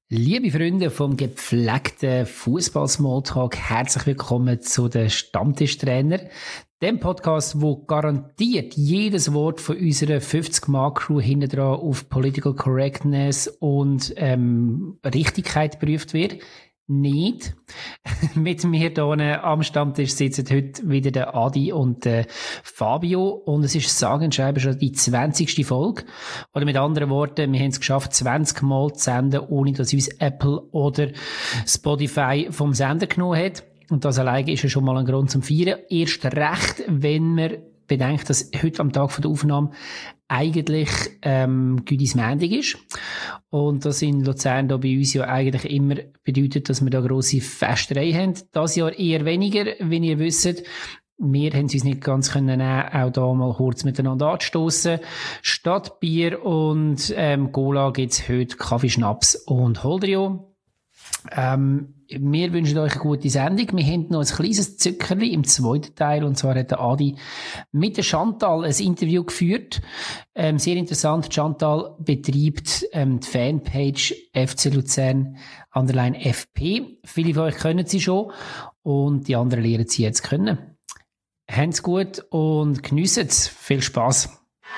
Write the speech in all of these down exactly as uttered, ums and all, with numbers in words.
Liebe Freunde vom gepflegten Fußball-Smalltalk, herzlich willkommen zu den Stammtischtrainer, dem Podcast, wo garantiert jedes Wort von unserer fünfzig-Mann-Crew hinten dran auf Political Correctness und ähm, Richtigkeit geprüft wird. Nicht. Mit mir hier am Stammtisch sitzen heute wieder der Adi und der Fabio und es ist sage und schreibe schon die zwanzigste Folge. Oder mit anderen Worten, wir haben es geschafft, zwanzig Mal zu senden, ohne dass uns Apple oder Spotify vom Sender genommen hat. Und das alleine ist ja schon mal ein Grund zum Feiern. Erst recht, wenn man bedenkt, dass heute am Tag der Aufnahme eigentlich ähm, Güdis Montag ist. Und das in Luzern da bei uns ja eigentlich immer bedeutet, dass wir da grosse Festerei haben. Das Jahr eher weniger, wenn ihr wisst. Wir haben es uns nicht ganz können nehmen, auch da mal kurz miteinander anzustossen. Statt Bier und ähm, Cola gibt's heute Kaffee, Schnaps und Holdrio. Ähm, wir wünschen euch eine gute Sendung. Wir haben noch ein kleines Zückerli im zweiten Teil, und zwar hat der Adi mit der Chantal ein Interview geführt. Ähm, sehr interessant. Chantal betreibt ähm, die Fanpage F C Luzern Underline F P. Viele von euch kennen sie schon und die anderen lernen sie jetzt kennen. Habt's gut und geniessen es. Viel Spass.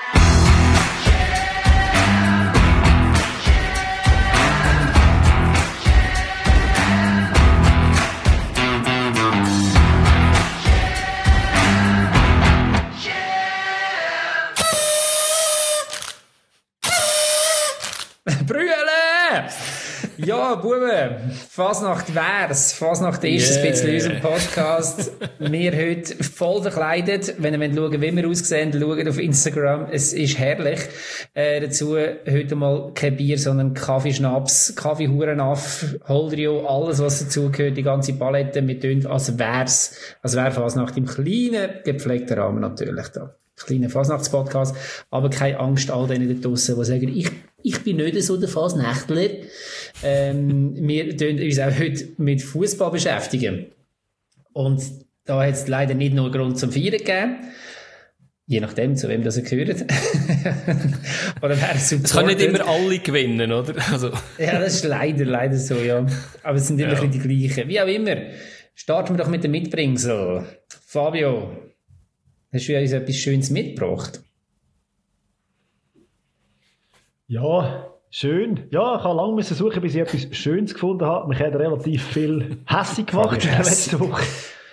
Ja, Buben, Fasnacht wär's. Fasnacht ist yeah. Ein bisschen in unserem Podcast. Wir heute voll verkleidet. Wenn ihr schauen wollt, wie wir aussehen, schaut auf Instagram. Es ist herrlich. Äh, dazu heute mal kein Bier, sondern Kaffee, Schnaps, Kaffee, Hurenaff, Holdrio, alles was dazugehört, die ganze Palette. Wir tun, als wär's, als wär Fasnacht im kleinen, gepflegten Rahmen natürlich da. Kleiner Fasnachtspodcast. Aber keine Angst, all denen da draussen, die sagen, ich Ich bin nicht so der Fasnächtler. Ähm, wir tun uns auch heute mit Fußball beschäftigen. Und da hat es leider nicht nur Grund zum Feiern gegeben. Je nachdem, zu wem das ihr gehört. Oder wer supportet. Es kann nicht immer alle gewinnen, oder? Also. Ja, das ist leider, leider so, ja. Aber es sind immer ja. Die gleichen. Wie auch immer. Starten wir doch mit dem Mitbringsel. Fabio, hast du uns etwas Schönes mitgebracht? Ja, schön. Ja, ich habe lange müssen suchen, bis ich etwas Schönes gefunden habe. Mich hat relativ viel hässig gemacht in der letzten Woche.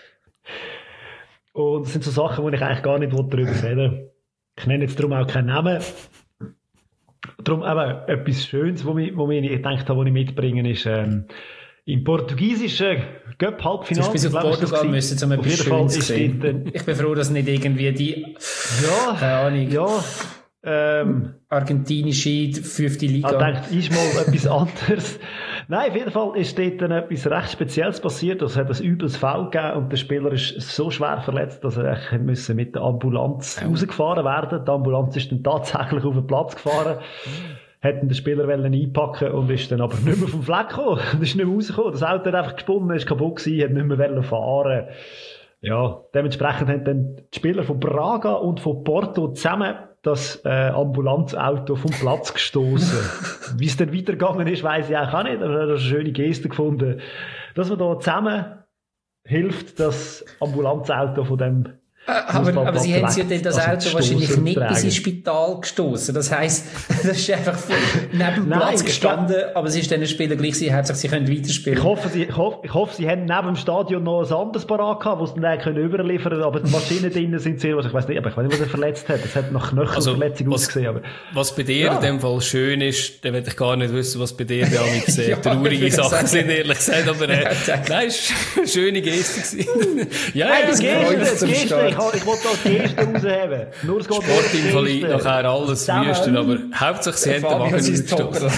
Und das sind so Sachen, wo ich eigentlich gar nicht darüber reden will. Ich nenne jetzt darum auch keinen Namen. Darum eben etwas Schönes, wo ich, wo ich gedacht habe, was ich mitbringen, ist ähm, im portugiesischen Göpp-Halbfinale. Du hast bis auf Portugal müssen, um etwas Schönes zu sehen. Ich bin froh, dass nicht irgendwie die... Ja, keine Ahnung. Ja. Ähm, argentinische fünfte Liga. Ich dachte, ist mal etwas anderes. Nein, auf jeden Fall ist dort dann etwas recht Spezielles passiert. Es hat ein übles Foul gegeben und der Spieler ist so schwer verletzt, dass er müssen mit der Ambulanz oh. rausgefahren werden. Die Ambulanz ist dann tatsächlich auf den Platz gefahren, hat den Spieler einpacken und ist dann aber nicht mehr vom Fleck gekommen. Und ist nicht mehr rausgekommen. Das Auto hat einfach gesponnen, ist kaputt gewesen, hat nicht mehr fahren. Ja, dementsprechend haben dann die Spieler von Braga und von Porto zusammen das äh, Ambulanzauto vom Platz gestoßen. Wie es dann weitergegangen ist, weiss ich auch nicht, aber ich habe eine schöne Geste gefunden, dass man da zusammen hilft, das Ambulanzauto von dem Aber, aber sie haben ja dann das Auto wahrscheinlich nicht tragen. Bis ins Spital gestoßen. Das heisst, das ist einfach neben dem Platz Nein, gestanden, aber es ist dann ein Spieler gleich, sie hat gesagt, sie können weiterspielen. Ich hoffe, sie, ich hoffe, ich hoffe, sie haben neben dem Stadion noch ein anderes parat gehabt, wo sie dann können überliefern können, aber die Maschinen drinnen sind sehr, ich weiß nicht, aber ich weiß nicht, was er verletzt hat. Das hat nach Knöchelverletzung also, ausgesehen. Aber. Was bei dir ja. in dem Fall schön ist, dann will ich gar nicht wissen, was bei dir da mit sehr ja, traurige Sachen sind, ehrlich gesagt, aber äh, nein, es war eine schöne Geste. ja, nein, ja, die Geste, die Geste, ich wollte auch die Geste rausheben. Nur Sportinvalid, nachher alles wüsten, aber hauptsächlich sie haben den Wagen gestoßen.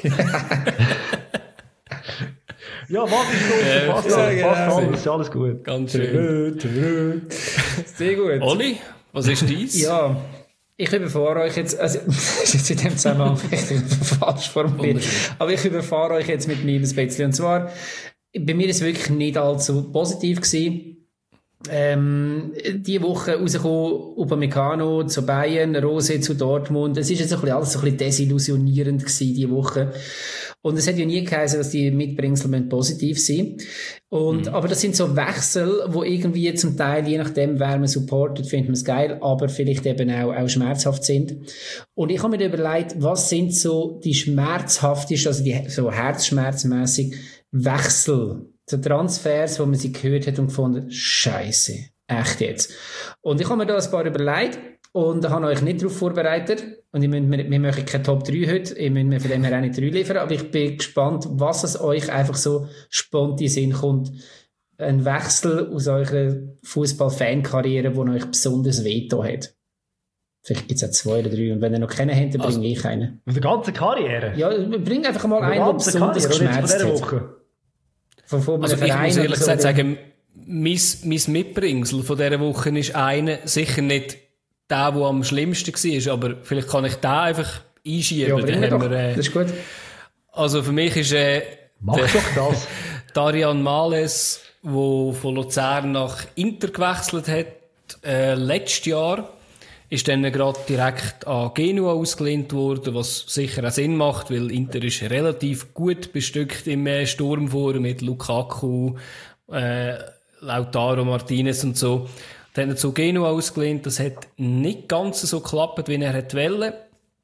Ja, Wagen gestoßen, passt ja, alles, ja, passt ja, alles, ist alles gut. Ganz schön. Sehr gut. Oli, was ist dies? Ja, ich überfahre euch jetzt, also, das ist jetzt in dem Zusammenhang vielleicht falsch formuliert, aber ich überfahre euch jetzt mit mir ein bisschen. Und zwar, bei mir ist es wirklich nicht allzu positiv gewesen. Ähm, die Woche rausgekommen, Upamecano zu Bayern, Rose zu Dortmund. Es ist jetzt so ein bisschen alles so ein bisschen desillusionierend gewesen, die Woche. Und es hat ja nie geheißen, dass die Mitbringsel positiv sein. Und, mhm. aber das sind so Wechsel, wo irgendwie zum Teil, je nachdem, wer man supportet, findet man es geil, aber vielleicht eben auch, auch schmerzhaft sind. Und ich habe mir überlegt, was sind so die schmerzhaftesten, also die so herzschmerzmäßig Wechsel, so Transfers, wo man sie gehört hat und gefunden, Scheiße, echt jetzt. Und ich habe mir da ein paar überlegt und habe euch nicht darauf vorbereitet. Und ich müsst, wir, wir machen keine Top drei heute, ich müsst mir von dem her auch nicht drei liefern, aber ich bin gespannt, was es euch einfach so spontan in den Sinn kommt. Ein Wechsel aus eurer Fußball-Fan-Karriere, der euch besonders wehgetan hat. Vielleicht gibt es auch zwei oder drei. Und wenn ihr noch keinen habt, dann also, bringe ich einen. Aus der ganzen Karriere? Ja, bring einfach mal einen, der besonders geschmerzt hat. Woche. Von, von also ich muss ehrlich gesagt so sagen, mein, mein Mitbringsel von dieser Woche ist einer, sicher nicht der, der am schlimmsten war, aber vielleicht kann ich den einfach einschieben. Ja, dann haben wir, äh, das ist gut. Also für mich ist äh, Mach der, doch das. Darian Males, der von Luzern nach Inter gewechselt hat, äh, letztes Jahr, ist dann gerade direkt an Genua ausgelehnt worden, was sicher auch Sinn macht, weil Inter ist relativ gut bestückt im äh, Sturm vor, mit Lukaku, äh, Lautaro Martinez und so. Dann hat er zu Genua ausgelehnt, das hat nicht ganz so geklappt, wie er wollte.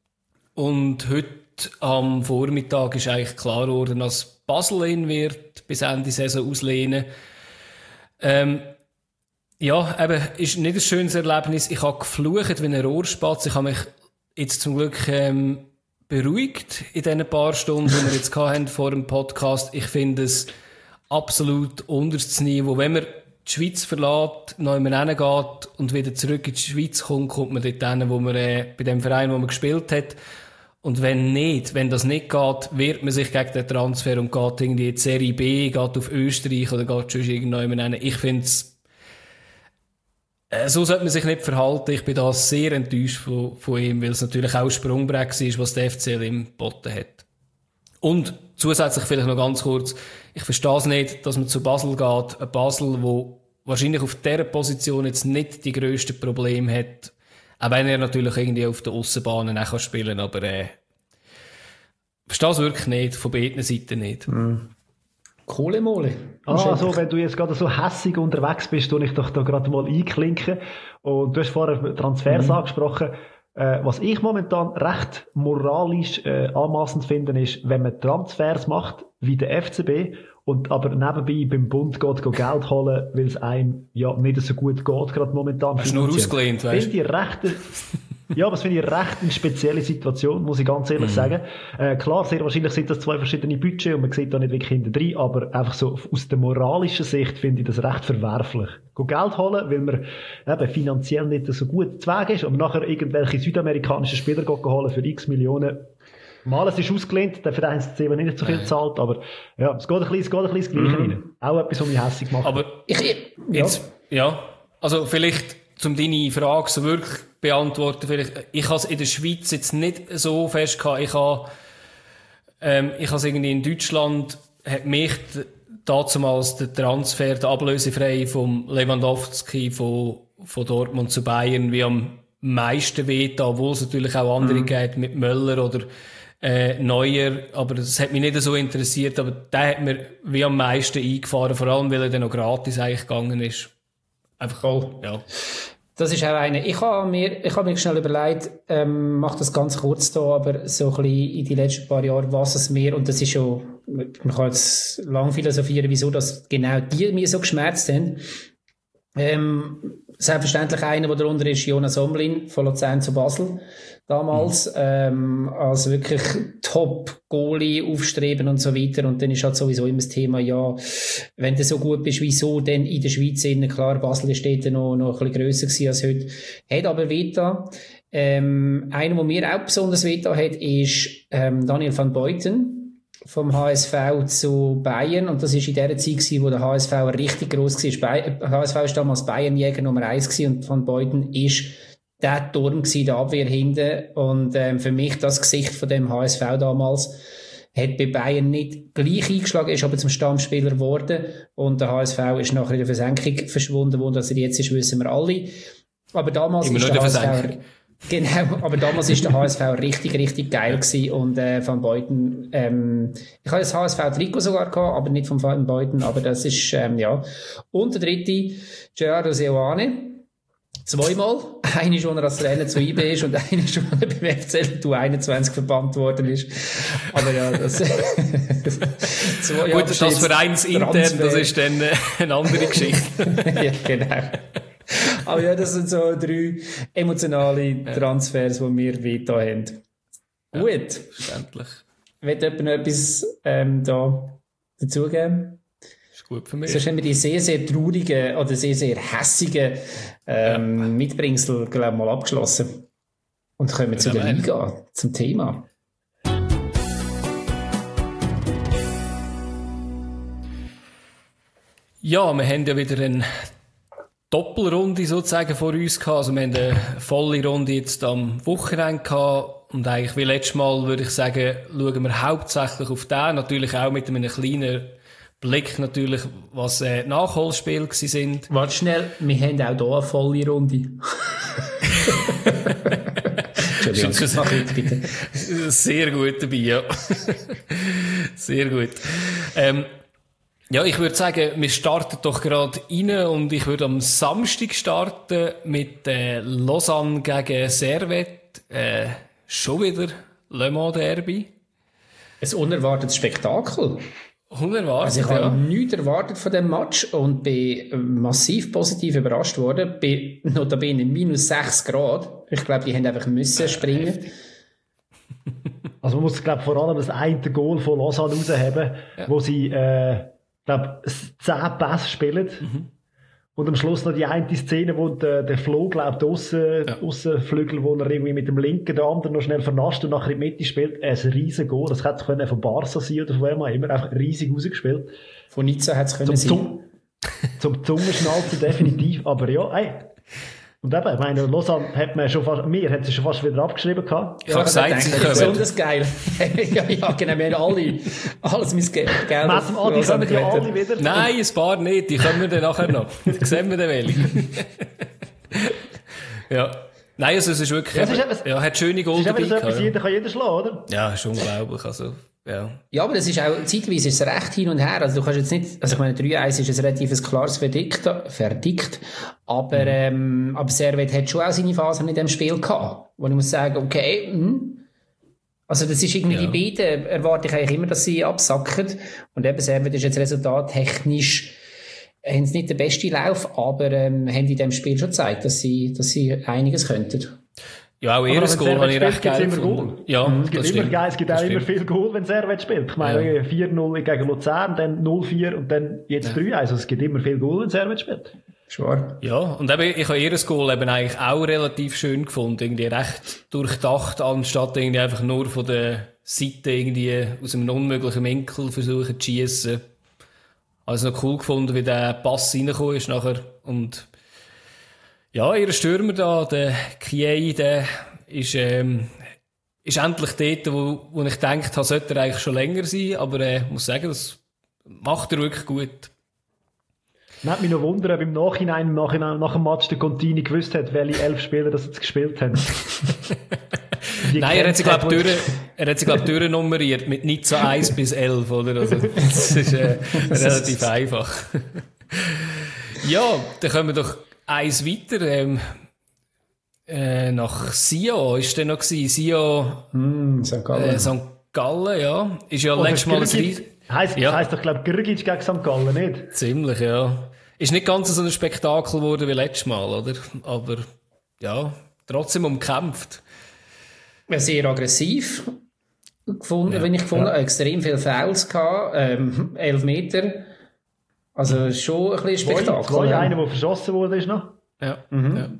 Und heute am Vormittag ist eigentlich klar geworden, dass Basel ihn wird bis Ende Saison auslehnen. Ähm, Ja, eben, ist nicht ein schönes Erlebnis. Ich habe geflucht wie ein Rohrspatz. Ich habe mich jetzt zum Glück ähm, beruhigt in diesen paar Stunden, die wir jetzt hatten vor dem Podcast. Ich finde es absolut unterstes Niveau. Wenn man die Schweiz verlässt, neu hingeht und wieder zurück in die Schweiz kommt, kommt man dort hin, wo man äh, bei dem Verein, wo man gespielt hat. Und wenn nicht, wenn das nicht geht, wehrt man sich gegen den Transfer und geht irgendwie in die Serie B, geht auf Österreich oder geht schon irgendwo hin. Ich finde es so sollte man sich nicht verhalten. Ich bin da sehr enttäuscht von, von ihm, weil es natürlich auch ein Sprungbrett war, was der F C L ihm geboten hat. Und zusätzlich vielleicht noch ganz kurz, ich verstehe es nicht, dass man zu Basel geht. Ein Basel, wo wahrscheinlich auf dieser Position jetzt nicht die grössten Probleme hat. Auch wenn er natürlich irgendwie auf den Aussenbahnen auch spielen kann. Aber äh, ich verstehe es wirklich nicht, von beiden Seiten nicht. Mm. Kohlemole. Ah, so, wenn du jetzt gerade so hässig unterwegs bist, tue ich doch da gerade mal einklinken. Und du hast vorher Transfers mhm. angesprochen. Äh, was ich momentan recht moralisch äh, anmassend finde, ist, wenn man Transfers macht, wie der F C B, und aber nebenbei beim Bund geht, geht Geld holen, weil es einem ja nicht so gut geht, gerade momentan. Hast du nur ausgelehnt, weißt du? Ja, aber das finde ich recht eine spezielle Situation, muss ich ganz ehrlich mm. sagen. Äh, klar, sehr wahrscheinlich sind das zwei verschiedene Budgets und man sieht da nicht wirklich hinten drin, aber einfach so aus der moralischen Sicht finde ich das recht verwerflich. Go Geld holen, weil man eben finanziell nicht so gut zu Weg ist, aber nachher irgendwelche südamerikanischen Spieler holen für x Millionen. Mal, es ist ausgelehnt, der Verein hat nicht so viel zahlt, aber ja, es geht ein bisschen, es geht ein bisschen das Gleiche mm. rein. Auch etwas, was mich hässlich macht. Aber ich, jetzt, ja. ja, also vielleicht, um deine Frage so wirklich beantworten, vielleicht, ich habe es in der Schweiz jetzt nicht so fest gehabt. Ich habe, ähm, ich habe es irgendwie in Deutschland, hat mich damals der Transfer, der ablösefrei vom Lewandowski von, von Dortmund zu Bayern wie am meisten wehgetan, obwohl es natürlich auch andere mhm. geht mit Möller oder äh, Neuer, aber das hat mich nicht so interessiert, aber der hat mir wie am meisten eingefahren, vor allem weil er dann noch gratis eigentlich gegangen ist. Einfach, cool. Ja. Das ist auch eine. Ich habe mir, ich habe mir schnell überlegt, ähm, mach das ganz kurz da, aber so ein bisschen in die letzten paar Jahren, was es mir, und das ist schon, man kann jetzt lang philosophieren, wieso das genau die mir so geschmerzt haben. Ähm, selbstverständlich einer, der darunter ist, Jonas Omlin von Luzern zu Basel damals, mhm. ähm, als wirklich Top-Goalie aufstreben und so weiter. Und dann ist halt sowieso immer das Thema, ja, wenn du so gut bist, wieso denn in der Schweiz innen? Klar, Basel ist dort noch, noch ein bisschen grösser gewesen als heute. Hat aber weiter. Ähm, einer, der mir auch besonders weiter hat, ist ähm, Daniel van Beuten vom H S V zu Bayern, und das war in der Zeit gewesen, wo der H S V richtig gross war. Der H S V war damals Bayernjäger Nummer eins gewesen, und Van Beuten ist der Turm gewesen, der Abwehr hinten, und ähm, für mich das Gesicht von dem H S V damals hat bei Bayern nicht gleich eingeschlagen, ist aber zum Stammspieler geworden, und der H S V ist nachher in der Versenkung verschwunden, wo das er jetzt ist, wissen wir alle. Aber damals Immer ist der H S V... Genau, aber damals war der H S V richtig, richtig geil gewesen und äh, Van Beuten, ähm, ich habe das H S V-Trikot sogar gehabt, aber nicht von Van Beuten, aber das ist, ähm, ja. Und der dritte, Gerardo Seoane, zweimal. Eine schon, als Trainer zu I B ist und eine schon beim F C L U einundzwanzig verbannt worden ist. Aber ja, das, zwei Gut, das ist vereinsintern, das ist dann eine andere Geschichte. Ja, genau. Aber ja, das sind so drei emotionale Transfers, die wir weiter haben. Ja, gut. Verständlich. Will jemand noch etwas ähm, da dazugeben? Ist gut für mich. Sonst haben wir die sehr, sehr traurigen oder sehr, sehr hässigen ähm, ja. Mitbringsel, glaube ich, mal abgeschlossen. Und kommen wir zu der Liga, zum Thema. Ja, wir haben ja wieder eine Doppelrunde sozusagen vor uns gehabt. Also wir haben eine volle Runde jetzt am Wochenende gehabt. Und eigentlich wie letztes Mal würde ich sagen, schauen wir hauptsächlich auf den. Natürlich auch mit einem kleinen Blick natürlich, was äh, Nachholspiele gewesen sind. Warte schnell, wir haben auch hier eine volle Runde. Entschuldigung, mach jetzt bitte. Sehr gut dabei, ja. Sehr gut. Ähm, ja, ich würde sagen, wir starten doch gerade rein und ich würde am Samstag starten mit äh, Lausanne gegen Servette. Äh, schon wieder Le Mans Derby. Ein unerwartetes Spektakel. Unerwartet, also ich ja. habe nichts erwartet von dem Match und bin massiv positiv überrascht worden. Bei notabene minus sechs Grad. Ich glaube, die haben einfach müssen springen. Also man muss, glaube vor allem das eine Goal von Lausanne rausheben, ja. wo sie, äh, glaube zehn Pässe spielen. Mhm. Und am Schluss noch die eine Szene, wo der, der Flo, glaube ich, der Aussenflügel, wo er irgendwie mit dem linken, der andere noch schnell vernascht und nachher in die Mitte spielt. Ein riesen Goal. Das hätte können von Barca sein oder von wem auch immer. Einfach riesig rausgespielt. Von Nizza hätte es können zum, sein. Zum, zum Zungenschnalzen definitiv. Aber ja, ey. Und eben, ich meine, Lausanne hat man schon fast, mir hat sie schon fast wieder abgeschrieben gehabt. Ich habe gesagt, sie kommen. Besonders geil. ja, ja, genau, wir haben alle, alles mein Geld auf Lausanne. Die kommen ja alle wieder. Nein, ein paar nicht, die kommen wir dann nachher noch. Die sehen wir dann welche. Ja. Nein, also es ist wirklich, ja, es ist eben, ja, hat schöne Gold dabei gehabt. So jeder kann jeder schlagen, oder? Ja, ist unglaublich, also. Ja. ja, aber das ist auch, zeitweise ist es recht hin und her. Also du kannst jetzt nicht, also ich meine, drei eins ist ein relativ klares Verdikt, Verdikt aber, mhm. ähm, aber Servette hat schon auch seine Phasen in dem Spiel gehabt, wo ich muss sagen, okay, mh. also das ist irgendwie, ja. die beiden erwarte ich eigentlich immer, dass sie absacken. Und eben Servette ist jetzt resultattechnisch, haben sie nicht den besten Lauf, aber, ähm, haben in dem Spiel schon gezeigt, dass sie, dass sie einiges könnten. Ja, auch ihres Goal habe ich recht geil gefunden. Ja, mhm, es gibt immer geil, es gibt auch immer viel Goal, wenn Servette spielt. Ich meine, ja. vier null gegen Luzern, dann null vier und dann jetzt ja. drei eins. Also es gibt immer viel Goal, wenn Servette spielt. Schwar. Ja, und eben, ich habe ihres Goal eben eigentlich auch relativ schön gefunden. Irgendwie recht durchdacht, anstatt irgendwie einfach nur von der Seite irgendwie aus einem unmöglichen Winkel versuchen zu schiessen. Also noch cool gefunden, wie der Pass reingekommen ist nachher. Und ja, ihr Stürmer da, der Kiei, der ist, ähm, ist endlich dort, wo, wo ich gedacht habe, sollte er eigentlich schon länger sein, aber äh, ich muss sagen, das macht er wirklich gut. Nicht mich noch wundern, ob im Nachhinein, nach, nach dem Match der Contini gewusst hat, welche elf Spieler das jetzt gespielt haben. Nein, er hat sie, glaube ich, durch, er hat sie, glaub, durchnummeriert mit Nizza eins bis elf, oder? Also, das ist äh, relativ einfach. Ja, dann kommen wir doch eins weiter, ähm, äh, nach Sion, ist der noch gewesen? Sion, mm, Sankt Gallen. Äh, Sankt Gallen, ja. Ist ja letztes Mal ein Ries- Heisst, ja. heisst doch, glaube ich, Grgic gegen Sankt Gallen, nicht? Ziemlich, ja. Ist nicht ganz so ein Spektakel geworden wie letztes Mal, oder? Aber, ja, trotzdem umkämpft. Ja, sehr aggressiv gefunden, ja. wenn ich gefunden, ja. extrem viele Fouls gehabt, ähm, elf Meter. Also schon ein bisschen Spektakel. Zwei, zwei einer, der verschossen wurde, ist noch. Ja. Mhm. ja.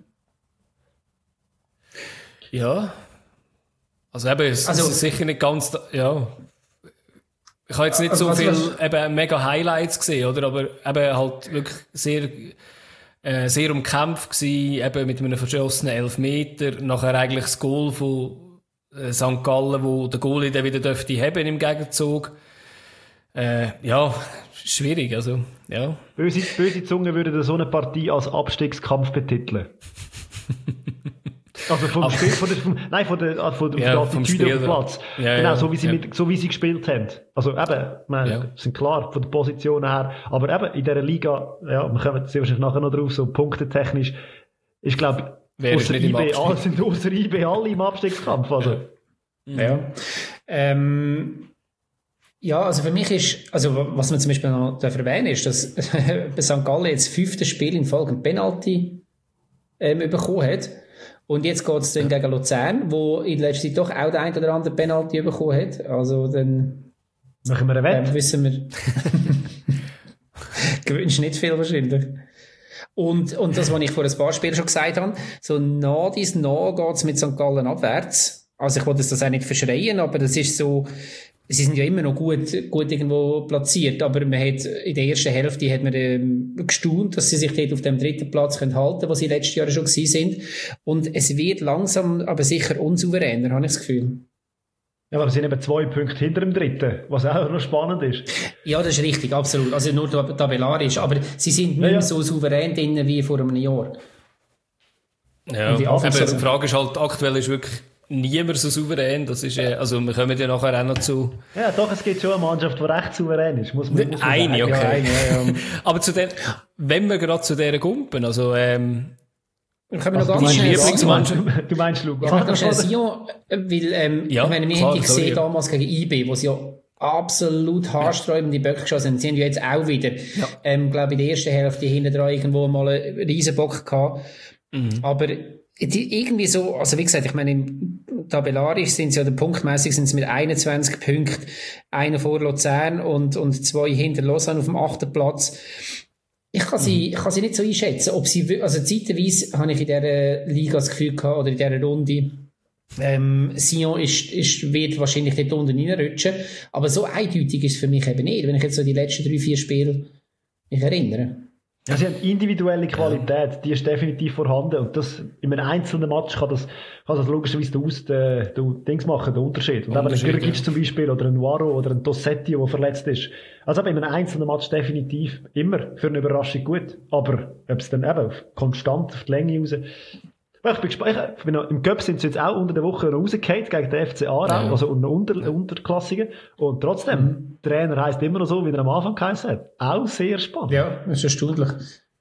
Ja. Also eben, es also, ist sicher nicht ganz, ja. Ich habe jetzt nicht also, so viel eben mega Highlights gesehen, oder? Aber eben halt wirklich sehr, äh, sehr umkämpft gewesen, eben mit einem verschossenen Elfmeter. Nachher eigentlich das Goal von äh, Sankt Gallen, wo der Goalie dann wieder dürfte haben im Gegenzug. Äh, ja, schwierig, also, ja. Böse, böse Zunge würde so eine Partie als Abstiegskampf betiteln. Also vom Aber, Spiel, von der, vom, nein, von der, von der, ja, von der Attitüde auf dem Platz. Ja, genau, ja, so wie sie ja. mit, so wie sie gespielt haben. Also eben, wir Ja. sind klar von der Position her, aber eben in dieser Liga, ja, wir kommen jetzt wahrscheinlich nachher noch drauf, so punktetechnisch, ich glaube, außer I B, alle sind außer I B alle im Abstiegskampf, also. Ja. ja. Ähm, Ja, also für mich ist, also was man zum Beispiel noch erwähnen ist, dass Sankt Gallen jetzt fünfte Spiel in Folge ein Penalty ähm, bekommen hat. Und jetzt geht es dann gegen Luzern, wo in letzter Zeit doch auch der ein oder andere Penalty bekommen hat. Also dann machen wir eine Wette. Ähm, wissen wir. Gewünscht nicht viel wahrscheinlich. Und, und das, was ich vor ein paar Spielen schon gesagt habe, so nah dies nah geht es mit Sankt Gallen abwärts. Also ich wollte das auch nicht verschreien, aber das ist so, sie sind ja immer noch gut, gut irgendwo platziert, aber man hat, in der ersten Hälfte hat man ähm, gestaunt, dass sie sich dort auf dem dritten Platz können halten, wo sie letztes Jahr schon gewesen sind. Und es wird langsam, aber sicher unsouveräner, habe ich das Gefühl. Ja, aber wir sind eben zwei Punkte hinter dem dritten, was auch noch spannend ist. Ja, das ist richtig, absolut. Also nur tabellarisch, aber sie sind nicht ja, ja. mehr so souverän drin wie vor einem Jahr. Ja, aber die Frage ist halt, aktuell ist wirklich niemand so souverän, das ist, äh, also wir kommen ja nachher auch noch zu... Ja, doch, es gibt schon eine Mannschaft, die recht souverän ist, muss man, muss man eine, sagen. okay. Ja, eine, ja, ja. Aber zu den, wenn wir gerade zu dieser Gumpen, also ähm... Wir können also noch ganz schnell Lieblingsmannschaft. Du meinst Lugano? Ich kann noch schnell Sion, weil, ähm, ja, ich meine, wir klar, haben die gesehen ja. damals gegen I B, wo sie ja absolut haarsträubende Böcke geschossen haben. Sie haben ja jetzt auch wieder, ja. ähm, glaube ich, in der ersten Hälfte hinten dran irgendwo mal einen Riesenbock gehabt. Mhm. Aber die, irgendwie so, also wie gesagt, ich meine, tabellarisch sind sie, oder punktmäßig sind sie mit einundzwanzig Punkten, einer vor Luzern und, und zwei hinter Lausanne auf dem achten Platz. Ich kann sie, ich kann sie nicht so einschätzen, ob sie, also zeitweise habe ich in dieser Liga das Gefühl gehabt, oder in dieser Runde, ähm, Sion ist, ist, wird wahrscheinlich dort unten reinrutschen, aber so eindeutig ist es für mich eben nicht, wenn ich jetzt so die letzten drei, vier Spiele mich erinnere. Ja, sie haben individuelle Qualität, die ist definitiv vorhanden und das, in einem einzelnen Match kann das, kann das logischerweise den, Aus, den, den Dings machen, den Unterschied. Und eben ein Grgic ja. zum Beispiel oder ein Nuaro oder ein Dossetti, der verletzt ist. Also eben in einem einzelnen Match definitiv immer für eine Überraschung gut. Aber ob es dann eben auf konstant auf die Länge raus... Ich bin gespannt, ich bin noch, im Cup sind sie jetzt auch unter der Woche noch rausgefallen gegen den F C Aarau, ja. also unter, unter, Unterklassigen. Und trotzdem, mhm. der Trainer heisst immer noch so, wie er am Anfang geheißen hat. Auch sehr spannend. Ja, das ist erstaunlich.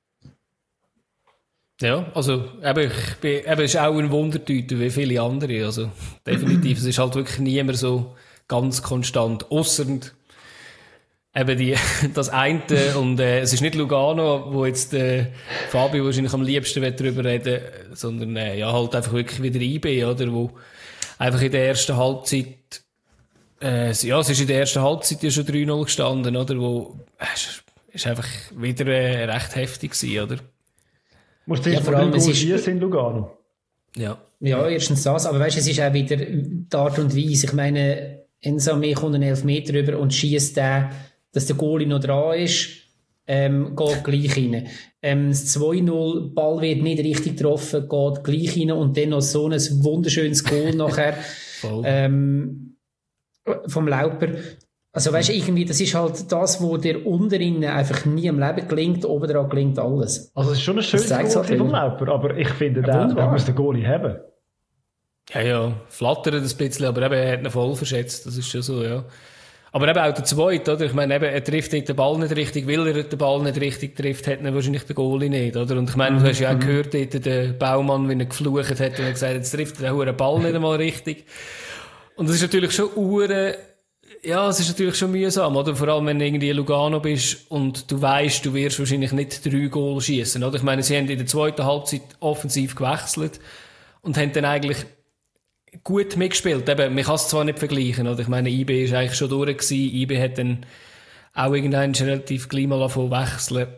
Ja, also, eben, ich bin, eben, ist auch ein Wundertüte wie viele andere, also, definitiv. Es ist halt wirklich nie mehr so ganz konstant, ausser eben die, das eine, und, äh, es ist nicht Lugano, wo jetzt, äh, Fabio wahrscheinlich am liebsten darüber reden, sondern, äh, ja, halt einfach wirklich wieder I B, oder, wo einfach in der ersten Halbzeit, äh, ja, es ist in der ersten Halbzeit ja schon drei null gestanden, oder, wo, äh, ist einfach wieder, äh, recht heftig gewesen, oder? Musst du zuerst ja, mal schießen in Lugano. Ja. Ja, erstens das, aber weißt, es ist auch wieder die Art und Weise. Ich meine, Ensame kommt einen Elfmeter rüber und schießt den, dass der Goalie noch dran ist, ähm, geht gleich rein. Ähm, das zwei null, Ball wird nicht richtig getroffen, geht gleich rein und dann noch so ein wunderschönes Goal nachher ähm, vom Lauper. Also weißt du, irgendwie, das ist halt das, wo der unteren einfach nie im Leben gelingt, oben dran gelingt alles. Also es ist schon ein schönes Goal halt vom Lauper, aber ich finde, ja, der, der muss den Goalie haben. Ja, ja, flattert ein bisschen, aber eben, er hat ihn voll verschätzt, das ist schon so, ja. Aber eben auch der Zweite, oder? Ich meine, eben, er trifft den Ball nicht richtig, weil er den Ball nicht richtig trifft, hat er wahrscheinlich den Goalie nicht, oder? Und ich meine, du hast ja auch gehört, dort, der Baumann, wie er geflucht hat und er gesagt, jetzt trifft er den Ball nicht einmal richtig. Und das ist natürlich schon ure, ja, es ist natürlich schon mühsam, oder? Vor allem, wenn du irgendwie in Lugano bist und du weißt, du wirst wahrscheinlich nicht drei Goal schießen, oder? Ich meine, sie haben in der zweiten Halbzeit offensiv gewechselt und haben dann eigentlich gut mitgespielt. Eben, man kann es zwar nicht vergleichen, oder? Ich meine, I B ist eigentlich schon durch gewesen. I B hat dann auch irgendwann relativ gleich mal davon wechseln.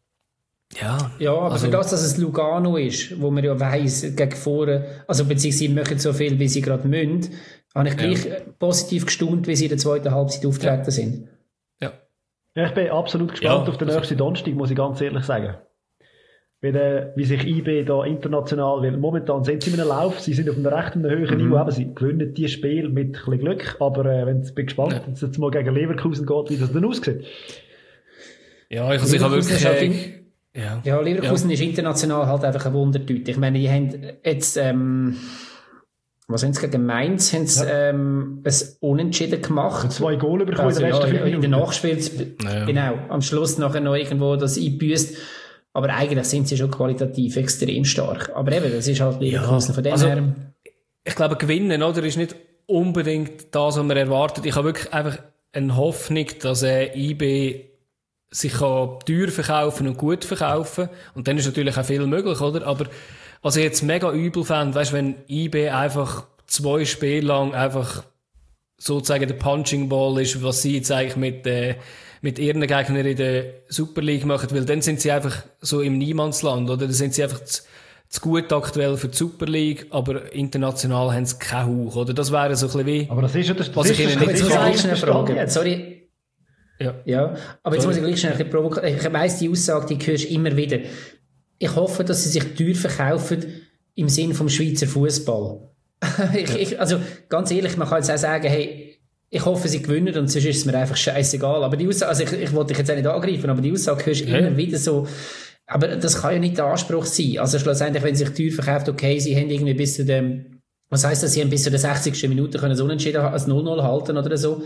Ja. Ja, aber also, für das, dass es Lugano ist, wo man ja weiss, gegen vorne, also beziehungsweise machen so viel, wie sie gerade müssen, habe ich gleich ja. positiv gestaunt, wie sie in der zweiten Halbzeit auftreten ja. sind. Ja. ja. Ich bin absolut gespannt ja, auf den nächsten Donnerstag, muss ich ganz ehrlich sagen. Wie, der, wie sich I B da international, weil momentan sind sie in einem Lauf, sie sind auf einem recht hohen mhm. Niveau, aber sie gewinnen die Spiel mit ein bisschen Glück, aber äh, wenn ich bin gespannt, ja. wenn es jetzt mal gegen Leverkusen geht, wie das dann aussieht. Ja, ich, also ich habe wirklich, äh, Ja, ja Leverkusen ja. ist international halt einfach ein Wundertüte. Ich meine, die haben jetzt, ähm, was haben sie gegen Mainz, haben sie, ja. ähm, ein Unentschieden gemacht. Und zwei Goal bekommen also, in der ja, letzten in der Nachspiel, ja. genau, am Schluss nachher noch irgendwo das eingebüßt. Aber eigentlich sind sie schon qualitativ extrem stark. Aber eben, das ist halt Leverkusen ja. von dem also, her. Ich glaube, gewinnen, oder, ist nicht unbedingt das, was man erwartet. Ich habe wirklich einfach eine Hoffnung, dass äh, I B sich kann teuer verkaufen und gut verkaufen. Und dann ist natürlich auch viel möglich, oder? Aber was ich jetzt mega übel fände, weißt, wenn I B einfach zwei Spiele lang einfach sozusagen der Punching Ball ist, was sie jetzt eigentlich mit, äh, mit ihren Gegnern in der Super League machen, weil dann sind sie einfach so im Niemandsland, oder? Dann sind sie einfach zu, zu gut aktuell für die Super League, aber international haben sie keinen Hauch, oder? Das wäre so ein bisschen wie... Aber das ist ja das, was das ich ist ihnen das, nicht Jetzt muss ich kann. gleich schnell fragen. Sorry. Ja. Ja, aber jetzt Sorry. muss ich gleich schnell ein bisschen provozieren. Ich weiss, die Aussage, die hörst du immer wieder. Ich hoffe, dass sie sich teuer verkaufen im Sinn vom Schweizer Fußball. ich, ich, also, ganz ehrlich, man kann jetzt auch sagen, hey, ich hoffe, sie gewinnen und sonst ist es mir einfach scheißegal. Aber die Aussage, also ich, ich wollte dich jetzt auch nicht angreifen, aber die Aussage hörst du ja. immer wieder so. Aber das kann ja nicht der Anspruch sein. Also schlussendlich, wenn sie sich teuer verkauft, okay, sie haben irgendwie bis zu dem, was heisst das, sie haben bis zu der sechzigsten Minute können so unentschieden als null null halten oder so.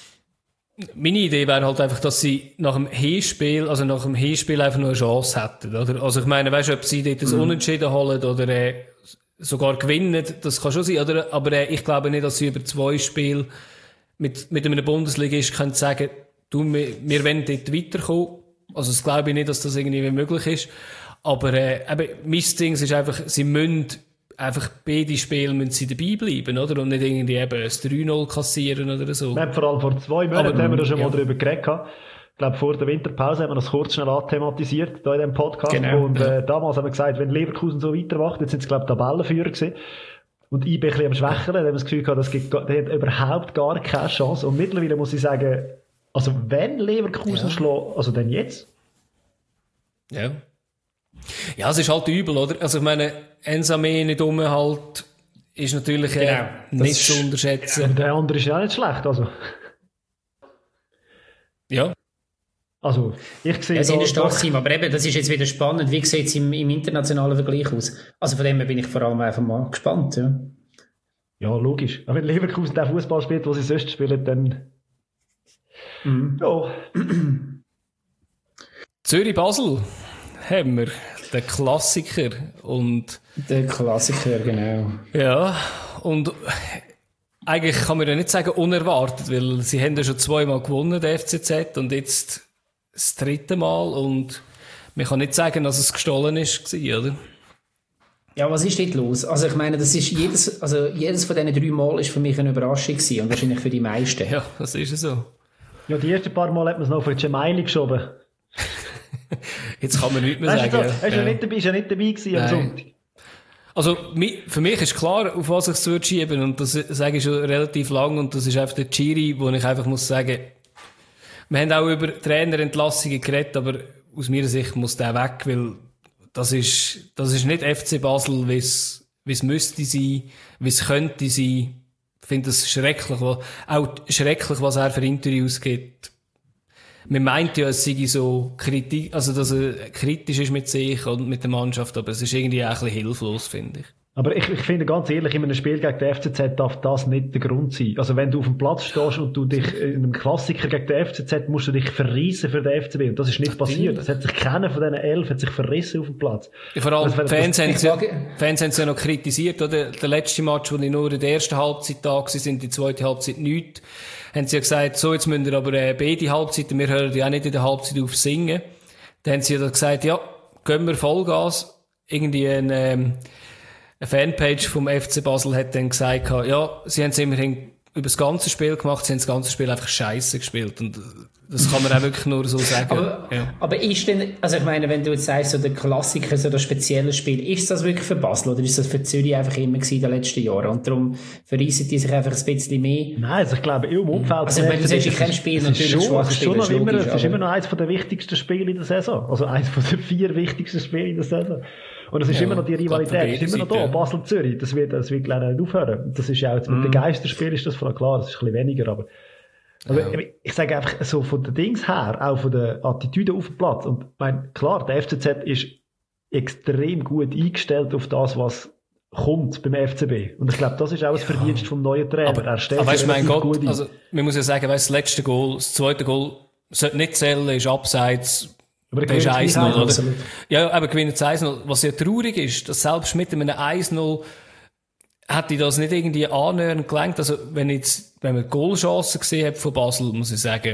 Meine Idee wäre halt einfach, dass sie nach dem Hinspiel, also nach dem Hinspiel einfach nur eine Chance hätten, oder? Also ich meine, weißt du, ob sie dort das mhm. Unentschieden holen oder äh, sogar gewinnen, das kann schon sein, oder? Aber äh, ich glaube nicht, dass sie über zwei Spiele mit, mit einem Bundesligist können sagen, du, wir, wir wollen dort weiterkommen. Also das glaube ich nicht, dass das irgendwie möglich ist. Aber äh, eben, mein Ding ist einfach, sie müssen einfach beide Spiele müssen sie dabei bleiben, oder? Und nicht irgendwie eben ein drei null kassieren oder so. Wir haben vor allem vor zwei Monaten Aber, haben wir da schon ja. mal darüber geredet. Ich glaube, vor der Winterpause haben wir das kurz schnell anthematisiert, da in diesem Podcast. Genau, und ja. äh, damals haben wir gesagt, wenn Leverkusen so weitermacht, jetzt sind es, glaube ich, Tabellenführer gewesen. Und I B ein bisschen am Schwächeln, da haben wir das Gefühl gehabt, das gibt, der hat überhaupt gar keine Chance. Und mittlerweile muss ich sagen, also wenn Leverkusen Ja. schlägt, also dann jetzt. Ja. Ja, es ist halt übel, oder? Also ich meine, Ensame nicht um halt ist natürlich äh, Genau, das nicht ist- zu unterschätzen. Und der andere ist ja auch nicht schlecht, also. Ja. Also, ich sehe Ja, sie sind da ein starkes doch- Team, aber eben, das ist jetzt wieder spannend. Wie sieht es im, im internationalen Vergleich aus? Also von dem her bin ich vor allem einfach mal gespannt. Ja. Ja, logisch. Aber wenn Leverkusen den Fußball spielt, wo sie sonst spielen, dann. Mhm. Ja. Zürich-Basel haben wir, den Klassiker. Und Der Klassiker, genau. ja, und eigentlich kann man ja nicht sagen unerwartet, weil sie haben ja schon zweimal gewonnen, der F C Z, und jetzt das dritte Mal, und man kann nicht sagen, dass es gestohlen ist, oder? Ja, was ist dort los? Also ich meine, das ist jedes, also jedes von diesen drei Mal ist für mich eine Überraschung gewesen und wahrscheinlich für die meisten. Ja, das ist es so. Ja, die ersten paar Mal hat man es noch für Gemaili geschoben. Jetzt kann man nichts mehr Weißt du, sagen. so, hast du ja nicht dabei, ist ja nicht dabei gewesen am Nein. Sonntag. Also, mi- für mich ist klar, auf was ich es würde schieben, und das sage ich schon relativ lang, und das ist einfach der Chiri, wo ich einfach muss sagen, wir haben auch über Trainerentlassungen geredet, aber aus meiner Sicht muss der weg, weil das ist, das ist nicht F C Basel, wie es, wie es müsste sein, wie es könnte sein. Ich finde das schrecklich, wo- auch schrecklich, was er für Interviews gibt. Man meint ja, es sei so kritisch, also dass er kritisch ist mit sich und mit der Mannschaft, aber es ist irgendwie auch ein bisschen hilflos, finde ich. Aber ich, ich finde ganz ehrlich, in einem Spiel gegen den F C Z darf das nicht der Grund sein. Also wenn du auf dem Platz stehst und du dich in einem Klassiker gegen den F C Z musst du dich verreissen für den F C B. Und das ist nicht passiert. Es hat sich keiner von diesen elf hat sich verrissen auf dem Platz. Ja, vor allem, Das wäre- die Fans das- haben ich es ja, frage- Fans haben es ja noch kritisiert, oder? Der letzte Match, wo die nur in der ersten Halbzeit da waren, sind die zweite Halbzeit nichts. Haben sie ja gesagt, so, jetzt müssen wir aber äh, beide Halbzeiten, wir hören ja auch nicht in der Halbzeit auf singen. Dann haben sie ja gesagt, ja, gehen wir Vollgas. Irgendwie ein, ähm, eine Fanpage vom F C Basel hat dann gesagt, ja, sie haben es immerhin über das ganze Spiel gemacht, sie haben das ganze Spiel einfach scheiße gespielt. Und das kann man auch wirklich nur so sagen. Aber, ja. aber ist denn, also ich meine, wenn du jetzt sagst, so der Klassiker, so das spezielle Spiel, ist das wirklich für Basel oder ist das für Zürich einfach immer gewesen in den letzten Jahren? Und darum verreissen die sich einfach ein bisschen mehr. Nein, also ich glaube, im Umfeld... Also ich meine, du von siehst in F C B, keinem Spiel es ist natürlich schon, schwach es ist schon spielen, noch immer, logisch, es ist aber- immer noch eines der wichtigsten Spiele in der Saison. Also eines von den vier wichtigsten Spielen in der Saison. Und es ist Ja, immer noch die Rivalität, gerade es für ist immer noch beide da. Seiten. Basel-Zürich, das wird, das wird leider nicht aufhören. Das ist ja auch jetzt mit Mhm. den Geisterspielen ist das voll klar, das ist ein bisschen weniger, aber Aber Ja. ich sage einfach so von den Dings her, auch von der Attitüde auf dem Platz. Und ich meine, klar, der F C Z ist extrem gut eingestellt auf das, was kommt beim F C B. Und ich glaube, das ist auch das Verdienst vom neuen Trainer. Aber, er stellt aber weißt du, mein relativ Gott, gut ein. also, man muss ja sagen, weißt, das letzte Goal, das zweite Goal, sollte nicht zählen, ist abseits, Aber der ist gewinnt eins gleich null, oder? absolut. Ja, aber gewinnen es eins null. Was ja traurig ist, dass selbst mit einem eins null hätte ich das nicht irgendwie annähernd gelenkt. Also, wenn jetzt, wenn man Goalchancen gesehen hat von Basel, muss ich sagen,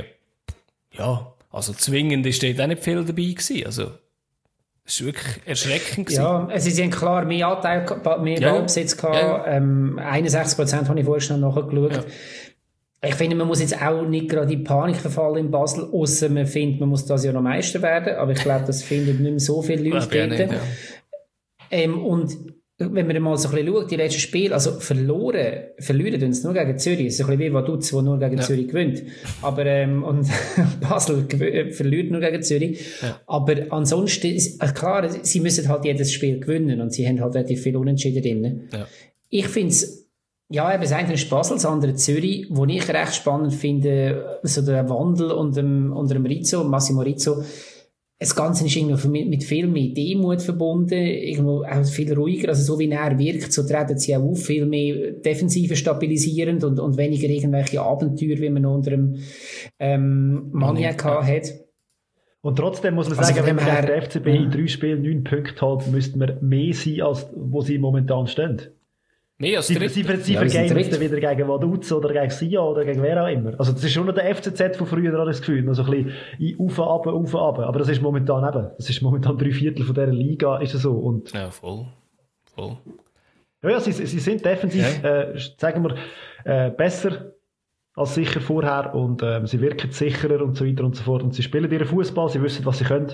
ja, also zwingend ist dort auch nicht viel dabei gewesen. Also, es war wirklich erschreckend gewesen. Ja, also sie haben klar mehr Anteil, gehabt, mehr Ja, ja. Ballbesitz gehabt. Ja, ja. Ähm, einundsechzig Prozent habe ich vorher schon nachgeschaut. Ja. Ich finde, man muss jetzt auch nicht gerade in Panik verfallen in Basel, außer man findet, man muss das Jahr noch Meister werden. Aber ich glaube, das finden nicht mehr so viele Leute Glaube ich auch dort. nicht, ja. Ähm, und wenn man mal so ein bisschen schaut, die letzten Spiele, also verloren, verlieren tun sie nur gegen Zürich. Es ist ein bisschen wie Vaduz, der nur gegen Ja. Zürich gewinnt. Aber, ähm, und Basel gew- verliert nur gegen Zürich. Ja. Aber ansonsten, ist, äh, klar, sie müssen halt jedes Spiel gewinnen und sie haben halt relativ viel Unentschieden drin. Ja. Ich finde es, ja, eben das eine ist Basel, das andere Zürich, wo ich recht spannend finde, so der Wandel unter dem, unter dem Rizzo, Massimo Rizzo. Das Ganze ist irgendwie mit, mit viel mehr Demut verbunden, irgendwo auch viel ruhiger, also so wie er wirkt, so treten sie auch auf, viel mehr Defensive stabilisierend und, und weniger irgendwelche Abenteuer, wie man noch unter dem ähm, Maniac Ja. hat. Und trotzdem muss man Also sagen, wenn von man dem gegen her- den F C B in drei Spielen neun Punkte hat, müsste man mehr sein, als wo sie momentan stehen. Mehr als Sie, dritter. sie, sie Ja, wir sind vergeben es dritt. dann wieder gegen Vaduz oder gegen Sia oder gegen wer auch immer. Also das ist schon noch der F C Z von früher, habe ich das Gefühl. Noch so ein bisschen in auf, ab, auf, ab. Aber das ist momentan eben, das ist momentan drei Viertel von dieser Liga, ist es so. Und Ja, voll. Voll. ja, ja sie, sie sind defensiv, äh, sagen wir, äh, besser als sicher vorher und ähm, sie wirken sicherer und so weiter und so fort. Und sie spielen ihren Fußball, sie wissen, was sie können.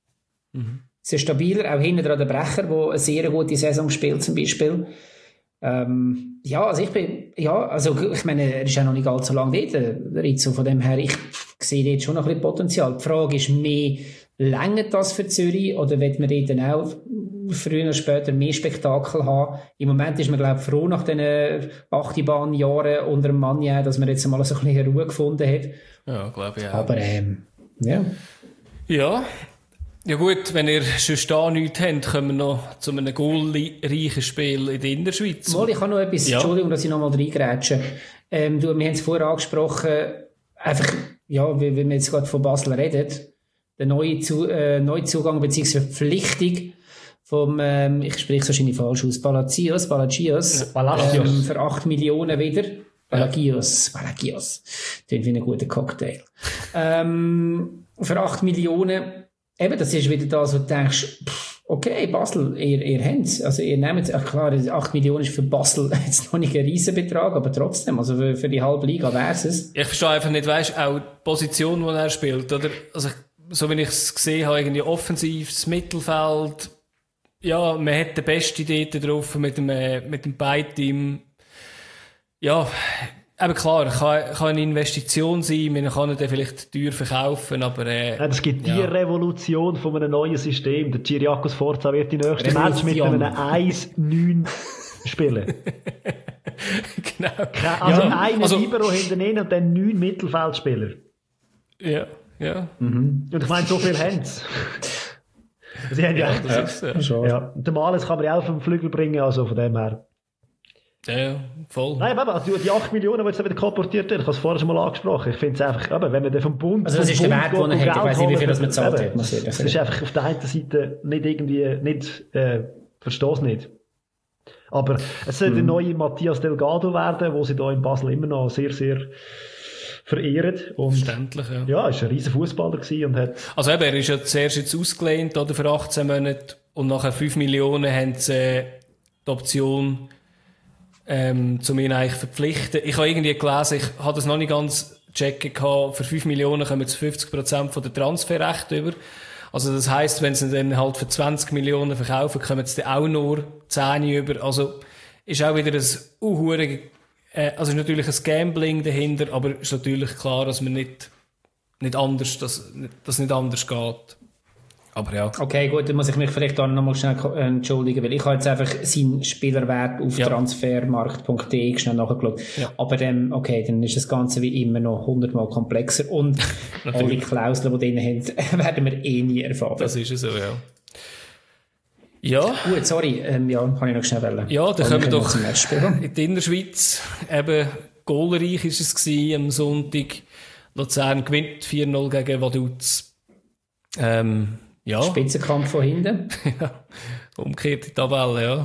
Sie ist stabiler, auch hinten dran der Brecher, der eine sehr gute Saison spielt, zum Beispiel. Ähm, ja, also ich bin, ja, also ich meine, er ist ja noch nicht allzu lange dort, der Rizzo, von dem her, ich sehe dort schon noch ein bisschen Potenzial. Die Frage ist mehr, längert das für Zürich oder wird man dort dann auch früher oder später mehr Spektakel haben? Im Moment ist man, glaube ich, froh nach diesen Achterbahnjahren unter dem Manja, dass man jetzt mal so ein bisschen Ruhe gefunden hat. Ja, glaube ich auch. Aber, ähm, ja. Ja. Ja gut, wenn ihr schon da nichts habt, kommen wir noch zu einem goalreichen Spiel in der Innerschweiz. Mal, ich habe noch etwas, Ja. Entschuldigung, dass ich noch mal reingrätsche. Ähm, du, wir haben es vorher angesprochen, einfach, ja, wie, wie wir jetzt gerade von Basel reden, der neue Zu, äh, Neuzugang bzw. Verpflichtung vom, ähm, ich spreche es wahrscheinlich falsch aus, Palacios, Palacios, Palacios. ähm, für acht Millionen wieder. Palagios, Palagios. Klingt wie ein guter Cocktail. ähm, für acht Millionen. Eben, das ist wieder das, wo du denkst, pff, okay, Basel, ihr, ihr habt es. Also, ihr nehmt es. Ach klar, acht Millionen ist für Basel jetzt noch nicht ein Riesenbetrag, aber trotzdem, also für, für die halbe Liga wäre es es. Ich verstehe einfach nicht, weißt auch die Position, die er spielt, oder? Also, so wie ich es gesehen habe, irgendwie offensiv, das Mittelfeld. Ja, man hat die beste Idee drauf mit dem, äh, mit dem Beiteam. Ja, aber klar, kann, kann eine Investition sein, man kann ihn dann vielleicht teuer verkaufen, aber, äh, Ja, es gibt die Ja. Revolution von einem neuen System. Der Cyriakos Forza wird die nächste Match mit Revolution. einem eins neun spielen. genau. Ke- Also Ja, einen also- Libero hinten rein und dann neun Mittelfeldspieler. Ja, ja. Und ich meine, so viel haben sie. Sie haben ja, Das ist, äh, Schon. ja. Der Males kann man ja auch vom Flügel bringen, also von dem her. ja, ja, voll. Nein, aber also die acht Millionen, die jetzt wieder kolportiert werden, ich habe es vorher schon mal angesprochen. Ich finde es einfach, aber wenn man den vom Bund. Also das vom ist der Bund Wert, geht den er und hat. Ich Geld weiss nicht, wie viel holen, das man gezahlt eben, hat, muss ich ehrlich Es sagen. ist einfach auf der einen Seite nicht irgendwie, nicht, äh, verstehe es nicht. Aber es soll der neue Matthias Delgado werden, wo sie da in Basel immer noch sehr, sehr verehren. Und Verständlich, ja. ja, er war ein riesen Fußballer gewesen und hat, Also eben, er ist ja zuerst jetzt ausgelehnt, oder, für achtzehn Monate, und nachher fünf Millionen haben sie äh, die Option, ähm, zu mir eigentlich verpflichten. Ich habe irgendwie gelesen, ich habe das noch nicht ganz checken gehabt, für fünf Millionen kommen jetzt fünfzig Prozent von der Transferrechte über. Also das heisst, wenn sie dann halt für zwanzig Millionen verkaufen, kommen sie dann auch nur zehn über. Also ist auch wieder ein unhure, äh, also ist natürlich ein Gambling dahinter, aber ist natürlich klar, dass man nicht, nicht anders, dass, dass nicht anders geht. Aber ja. Okay, gut, dann muss ich mich vielleicht da nochmal schnell entschuldigen, weil ich habe jetzt einfach seinen Spielerwert auf ja. transfermarkt punkt d e schnell nachgeschaut. Ja. Aber ähm, okay, dann ist das Ganze wie immer noch hundertmal komplexer und alle Klauseln, die drin haben, werden wir eh nie erfahren. Das ist so, ja. Ja. Gut, sorry, ähm, ja, kann ich noch schnell wählen. Ja, dann kommen wir doch in die Innerschweiz. Eben, goalreich war es gewesen, am Sonntag. Luzern gewinnt vier null gegen Vaduz. Ähm, ja. Spitzenkampf von hinten. Ja, umgekehrte Tabelle, ja.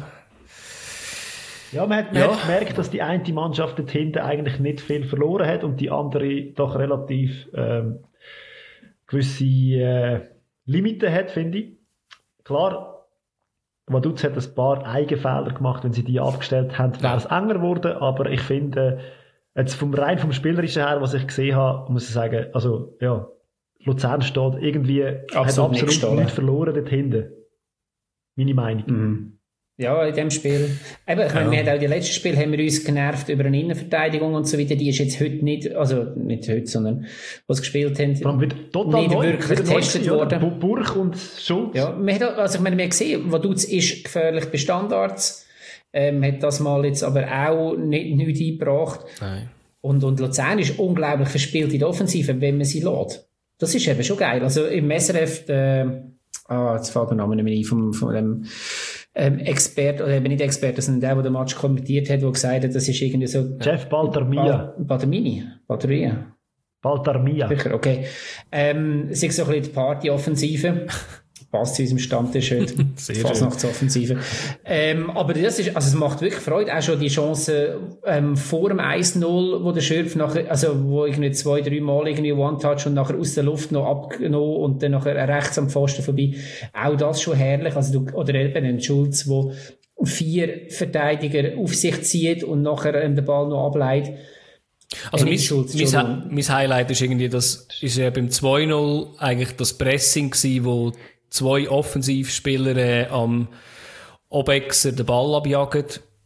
Ja, man hat, man ja. hat gemerkt, dass die eine Mannschaft dort hinten eigentlich nicht viel verloren hat und die andere doch relativ ähm, gewisse äh, Limiten hat, finde ich. Klar, Vaduz hat ein paar Eigenfehler gemacht, wenn sie die abgestellt haben, wäre es enger geworden, aber ich finde, jetzt vom rein vom Spielerischen her, was ich gesehen habe, muss ich sagen, also ja, Luzern steht irgendwie, absolut hat absolut nichts verloren dort hinten. Meine Meinung. Mhm. Ja, in dem Spiel. Eben, ich meine, ja. wir haben auch die letzten Spiele haben wir uns genervt über eine Innenverteidigung und so weiter. Die ist jetzt heute nicht, also nicht heute, sondern was gespielt haben, total nicht neu, wirklich getestet worden. Ja, Burch und Schulz. Ja, man hat, also ich meine, wir haben gesehen, Vaduz ist gefährlich bei Standards, ähm, hat das mal jetzt aber auch nicht nichts eingebracht. Nein. Und, und Luzern ist unglaublich verspielt in der Offensive, wenn man sie lässt. Das ist eben schon geil. Also im S R F, äh, ah, jetzt fällt der Name nicht mehr ein, von, von dem ähm, Experte, oder eben nicht Experte, sondern der, der den Match kommentiert hat, der gesagt hat, das ist irgendwie so... Jeff Baltarmia. Baltarmini? Baltarmia? Baltarmia. Sicher, okay. Ähm, es ist so ein bisschen die Party-Offensive. Passt zu unserem Stammtisch heute. Fasnachtsoffensive. Ähm, aber das ist, also es macht wirklich Freude. Auch schon die Chance, ähm, vor dem eins null, wo der Schürpf nachher, also, wo irgendwie zwei, drei Mal irgendwie One-Touch und nachher aus der Luft noch abgenommen und dann nachher rechts am Pfosten vorbei. Auch das schon herrlich. Also du, oder eben ein Schulz, wo vier Verteidiger auf sich zieht und nachher ähm, den Ball noch ableitet. Also mein, Schulz, mein, mein Highlight ist irgendwie, das ist ja beim zwei null eigentlich das Pressing gewesen, wo zwei Offensivspieler äh, am Obexer den Ball abjagen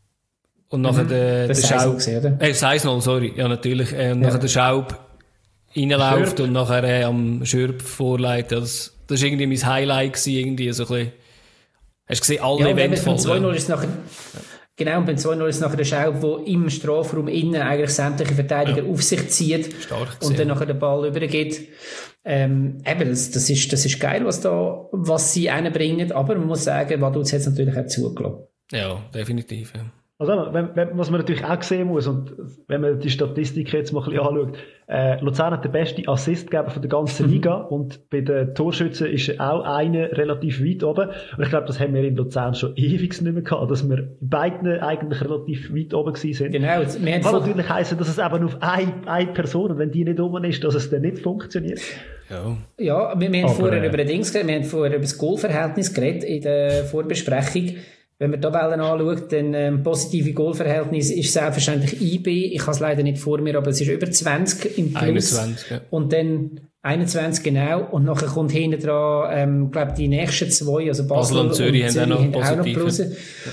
und nachher mhm. der, der Schaub... Äh, das eins null, sorry. Ja, natürlich. Äh, und ja. nachher der Schaub reinläuft und nachher äh, am Schürpf vorleitet. Das, das ist irgendwie mein Highlight gewesen, irgendwie so ein bisschen... Hast du gesehen, alle ja, Events voll. zwei null ist nachher... Genau, und beim zwei null ist nachher der Schaub, der im Strafraum innen eigentlich sämtliche Verteidiger ja. auf sich zieht und dann nachher den Ball übergeht. Ähm, eben, das, das ist, das ist geil, was da, was sie reinbringen, aber man muss sagen, Vaduz hat es natürlich auch zugelassen. Ja, definitiv, ja. Also, wenn, wenn, was man natürlich auch sehen muss, und wenn man die Statistik jetzt mal ein bisschen anschaut, äh, Luzern hat den besten Assistgeber von der ganzen Liga und bei den Torschützen ist auch einer relativ weit oben. Und ich glaube, das haben wir in Luzern schon ewig nicht mehr gehabt, dass wir beiden eigentlich relativ weit oben gewesen sind. Genau. Das kann natürlich heissen, dass es eben auf eine, eine Person, und wenn die nicht oben ist, dass es dann nicht funktioniert. Ja, ja wir, wir haben Aber, vorher äh, über Dings geredet, wir haben vorher über das Goalverhältnis geredet in der Vorbesprechung. Wenn man die Tabellen anschaut, dann ähm, positive Goalverhältnis ist selbstverständlich I B. Ich habe es leider nicht vor mir, aber es ist über zwanzig im Plus. einundzwanzig, ja. Und dann einundzwanzig, genau. Und nachher kommt hinten dran, ähm, glaube die nächsten zwei, also Basel, Basel und Zürich, und Zürich haben auch noch Plus.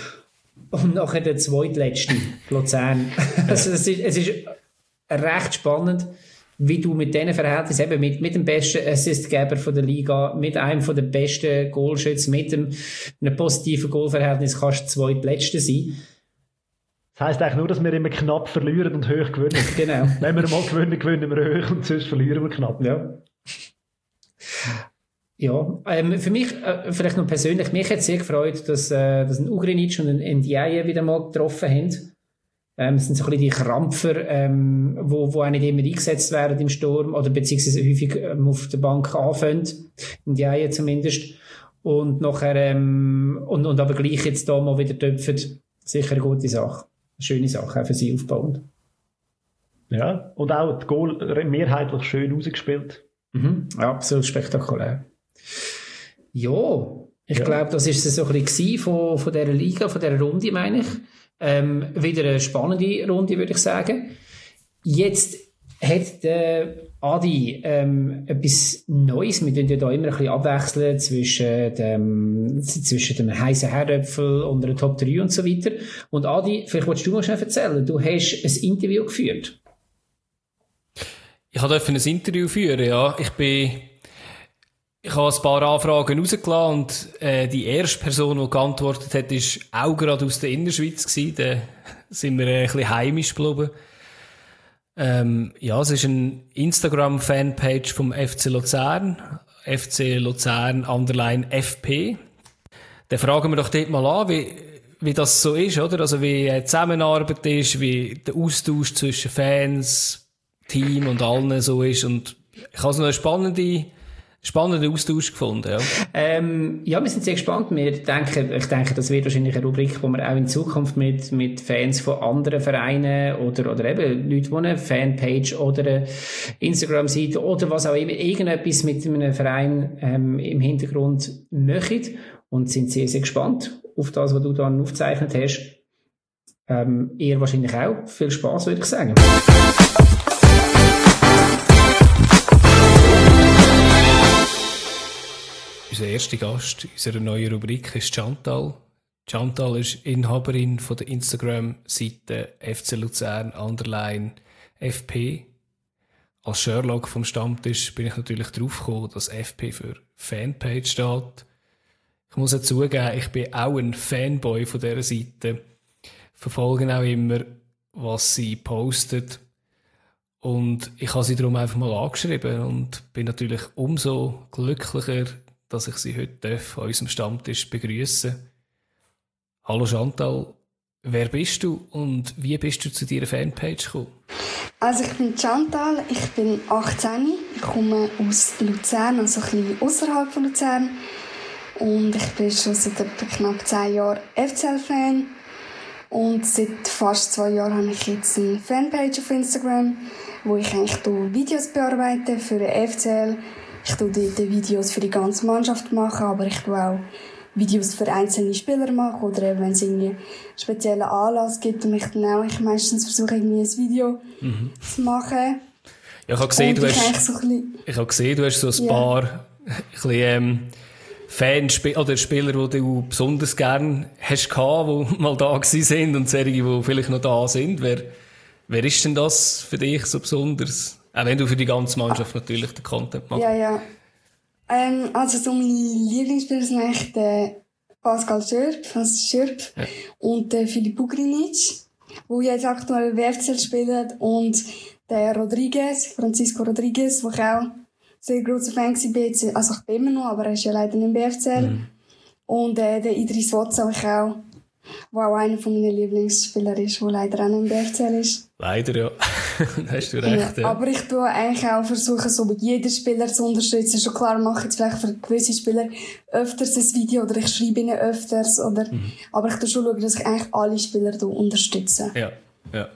Und nachher der zweitletzte, Luzern. Also es ist, es ist recht spannend, wie du mit diesen Verhältnissen, eben mit, mit dem besten Assistgeber von der Liga, mit einem von den besten Goalschützen, mit dem, einem positiven Goalverhältnis kannst du zweitletzter sein. Das heisst eigentlich nur, dass wir immer knapp verlieren und hoch gewinnen. Genau. Wenn wir mal gewinnen, gewinnen wir hoch und sonst verlieren wir knapp. Ja. Ja, ähm, für mich, äh, vielleicht noch persönlich, mich hat es sehr gefreut, dass, äh, dass ein Ugrinic und ein Ndiaye wieder mal getroffen haben. Ähm, es sind so ein bisschen die Krampfer, ähm, wo, wo auch nicht immer eingesetzt werden im Sturm, oder beziehungsweise häufig ähm, auf der Bank anfangen. In die Eier zumindest. Und nachher, ähm, und, und aber gleich jetzt da mal wieder töpfen. Sicher eine gute Sache. Eine schöne Sache, auch für sie aufbauend. Ja, und auch das Goal mehrheitlich schön rausgespielt. Mhm. Ja, absolut spektakulär. Ja, ich ja. glaube, das ist es so ein bisschen von, von dieser Liga, von dieser Runde, meine ich. Ähm, wieder eine spannende Runde, würde ich sagen. Jetzt hat der Adi ähm, etwas Neues. Wir tun ja da immer ein bisschen abwechseln zwischen dem, zwischen dem heissen Herdöpfel und einer Top drei und so weiter. Und Adi, vielleicht willst du mal schnell erzählen. Du hast ein Interview geführt. Ich durfte ein Interview führen, ja. Ich bin Ich habe ein paar Anfragen rausgelassen und äh, die erste Person, die geantwortet hat, ist auch gerade aus der Innerschweiz gewesen. Da sind wir äh, ein bisschen heimisch geblieben. Ähm, ja, es ist eine Instagram-Fanpage vom F C Luzern. F C Luzern underline F P. Dann fragen wir doch dort mal an, wie, wie das so ist, oder? Also wie die Zusammenarbeit ist, wie der Austausch zwischen Fans, Team und allen so ist. Und ich habe so eine spannende Spannender Austausch gefunden, ja. Ähm, ja, wir sind sehr gespannt. Wir denken, ich denke, das wird wahrscheinlich eine Rubrik, wo wir auch in Zukunft mit, mit Fans von anderen Vereinen oder, oder eben Leute, die eine Fanpage oder eine Instagram-Seite oder was auch immer, irgendetwas mit einem Verein ähm, im Hintergrund machen und sind sehr, sehr gespannt auf das, was du dann aufgezeichnet hast. Ähm, ihr wahrscheinlich auch. Viel Spaß, würde ich sagen. Unser erster Gast in unserer neuen Rubrik ist Chantal. Chantal ist Inhaberin von der Instagram-Seite F C Luzern underline F P. Als Sherlock vom Stammtisch bin ich natürlich drauf gekommen, dass F P für Fanpage steht. Ich muss ja zugeben, ich bin auch ein Fanboy von dieser Seite. Verfolge auch immer, was sie postet. Und ich habe sie darum einfach mal angeschrieben und bin natürlich umso glücklicher, dass ich sie heute an unserem Stammtisch begrüßen darf. Hallo Chantal, wer bist du und wie bist du zu deiner Fanpage gekommen? Also ich bin Chantal, ich bin achtzehn, ich komme aus Luzern, also ein bisschen ausserhalb von Luzern. Und ich bin schon seit etwa knapp zehn Jahren F C L-Fan. Und seit fast zwei Jahren habe ich jetzt eine Fanpage auf Instagram, wo ich eigentlich Videos bearbeite für den F C L. Ich tue dort Videos für die ganze Mannschaft machen, aber ich tue auch Videos für einzelne Spieler machen oder eben, wenn es irgendwie einen speziellen Anlass gibt und ich dann auch ich meistens versuche, irgendwie ein Video mhm. zu machen. Ja, ich habe gesehen, du ich hast, so ein bisschen, ich habe gesehen, du hast so ein ja. paar ein bisschen, ähm, Fanspieler oder Spieler, die du besonders gern hast gehabt, die mal da gewesen sind und solche, die vielleicht noch da sind. Wer, wer ist denn das für dich so besonders? Auch wenn du für die ganze Mannschaft ah. natürlich den Content machst. Ja, ja. Ähm, also so meine Lieblingsspieler sind eigentlich der Pascal Schürp, also Schürp ja. und der Filip Ugrinic, der jetzt aktuell W F C L spielt, und der Rodriguez, Francisco Rodriguez, wo ich auch sehr grosser Fan war. Also ich bin immer noch, aber er ist ja leider nicht im B F C L. Mhm. Und äh, der Idris Wotza, ich auch, der auch einer meiner Lieblingsspieler ist, der leider auch nicht im B F C L ist. Leider, ja. Da hast du recht, ja. ja. Aber ich tue eigentlich auch versuchen, so jeden Spieler zu unterstützen. Schon klar mache ich jetzt vielleicht für gewisse Spieler öfters ein Video oder ich schreibe ihnen öfters. Oder, mhm. Aber ich tue schon schauen, dass ich eigentlich alle Spieler unterstütze. Ja, ja.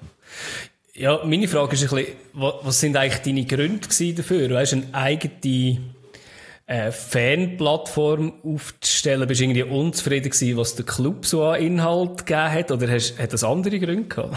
Ja, meine Frage ist ein bisschen, was sind eigentlich deine Gründe dafür? Du hast eine eigene äh, Fanplattform aufzustellen. Bist du irgendwie unzufrieden gewesen, was der Club so an Inhalt gegeben hat? Oder hast, hat das andere Gründe gehabt?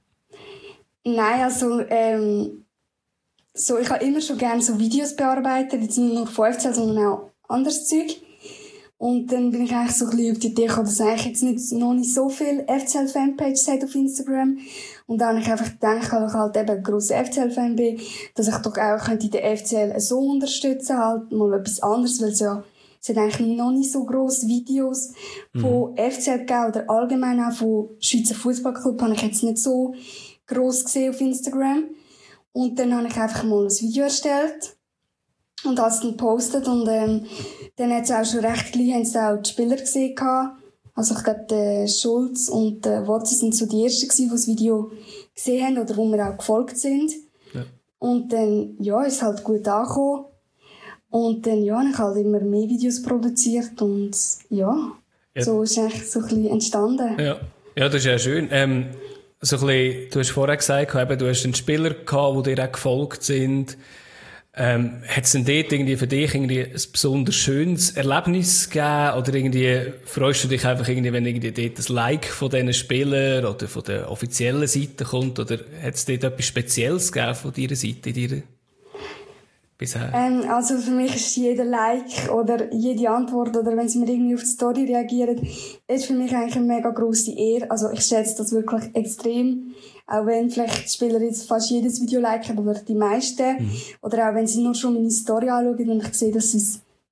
Nein, also, ähm, so, ich habe immer schon gerne so Videos bearbeitet, jetzt nicht nur von F C L, sondern auch anderes Zeug. Und dann bin ich eigentlich so ein bisschen auf die Idee gekommen, dass eigentlich jetzt nicht, noch nicht so viele F C L-Fanpages hat auf Instagram. Und dann habe ich einfach gedacht, weil ich halt eben ein grosser F C L-Fan bin, dass ich doch auch könnte den F C L so unterstützen, halt mal etwas anderes, weil es ja, es hat eigentlich noch nicht so grosse Videos von mhm. F C L gegeben, oder allgemein auch von Schweizer Fußballclub, habe ich jetzt nicht so gross gesehen auf Instagram. Und dann habe ich einfach mal ein Video erstellt und habe es dann gepostet, und ähm, dann hat es auch schon recht gleich, haben es auch die Spieler gesehen gehabt. Also ich glaube, der Schulz und der Watson sind so die ersten gewesen, die das Video gesehen haben oder wo mir auch gefolgt sind. Ja. Und dann, ja, ist es halt gut angekommen. Und dann, ja, habe ich halt immer mehr Videos produziert und ja, ja. so ist eigentlich so ein bisschen entstanden. Ja, ja, das ist ja schön. Ähm, so ein bisschen, du hast vorher gesagt, eben, du hast einen Spieler gehabt, die dir auch gefolgt sind. Ähm, hat es denn dort irgendwie für dich irgendwie ein besonders schönes Erlebnis gegeben? Oder irgendwie freust du dich einfach irgendwie, wenn irgendwie dort ein Like von diesen Spielern oder von der offiziellen Seite kommt? Oder hat es dort etwas Spezielles gegeben von deiner Seite, deiner bisher? Ähm, also für mich ist jeder Like oder jede Antwort oder wenn sie mir irgendwie auf die Story reagieren, ist für mich eigentlich eine mega grosse Ehre. Also ich schätze das wirklich extrem. Auch wenn vielleicht die Spieler jetzt fast jedes Video liken oder die meisten. Mhm. Oder auch wenn sie nur schon meine Story anschauen und ich sehe, dass sie es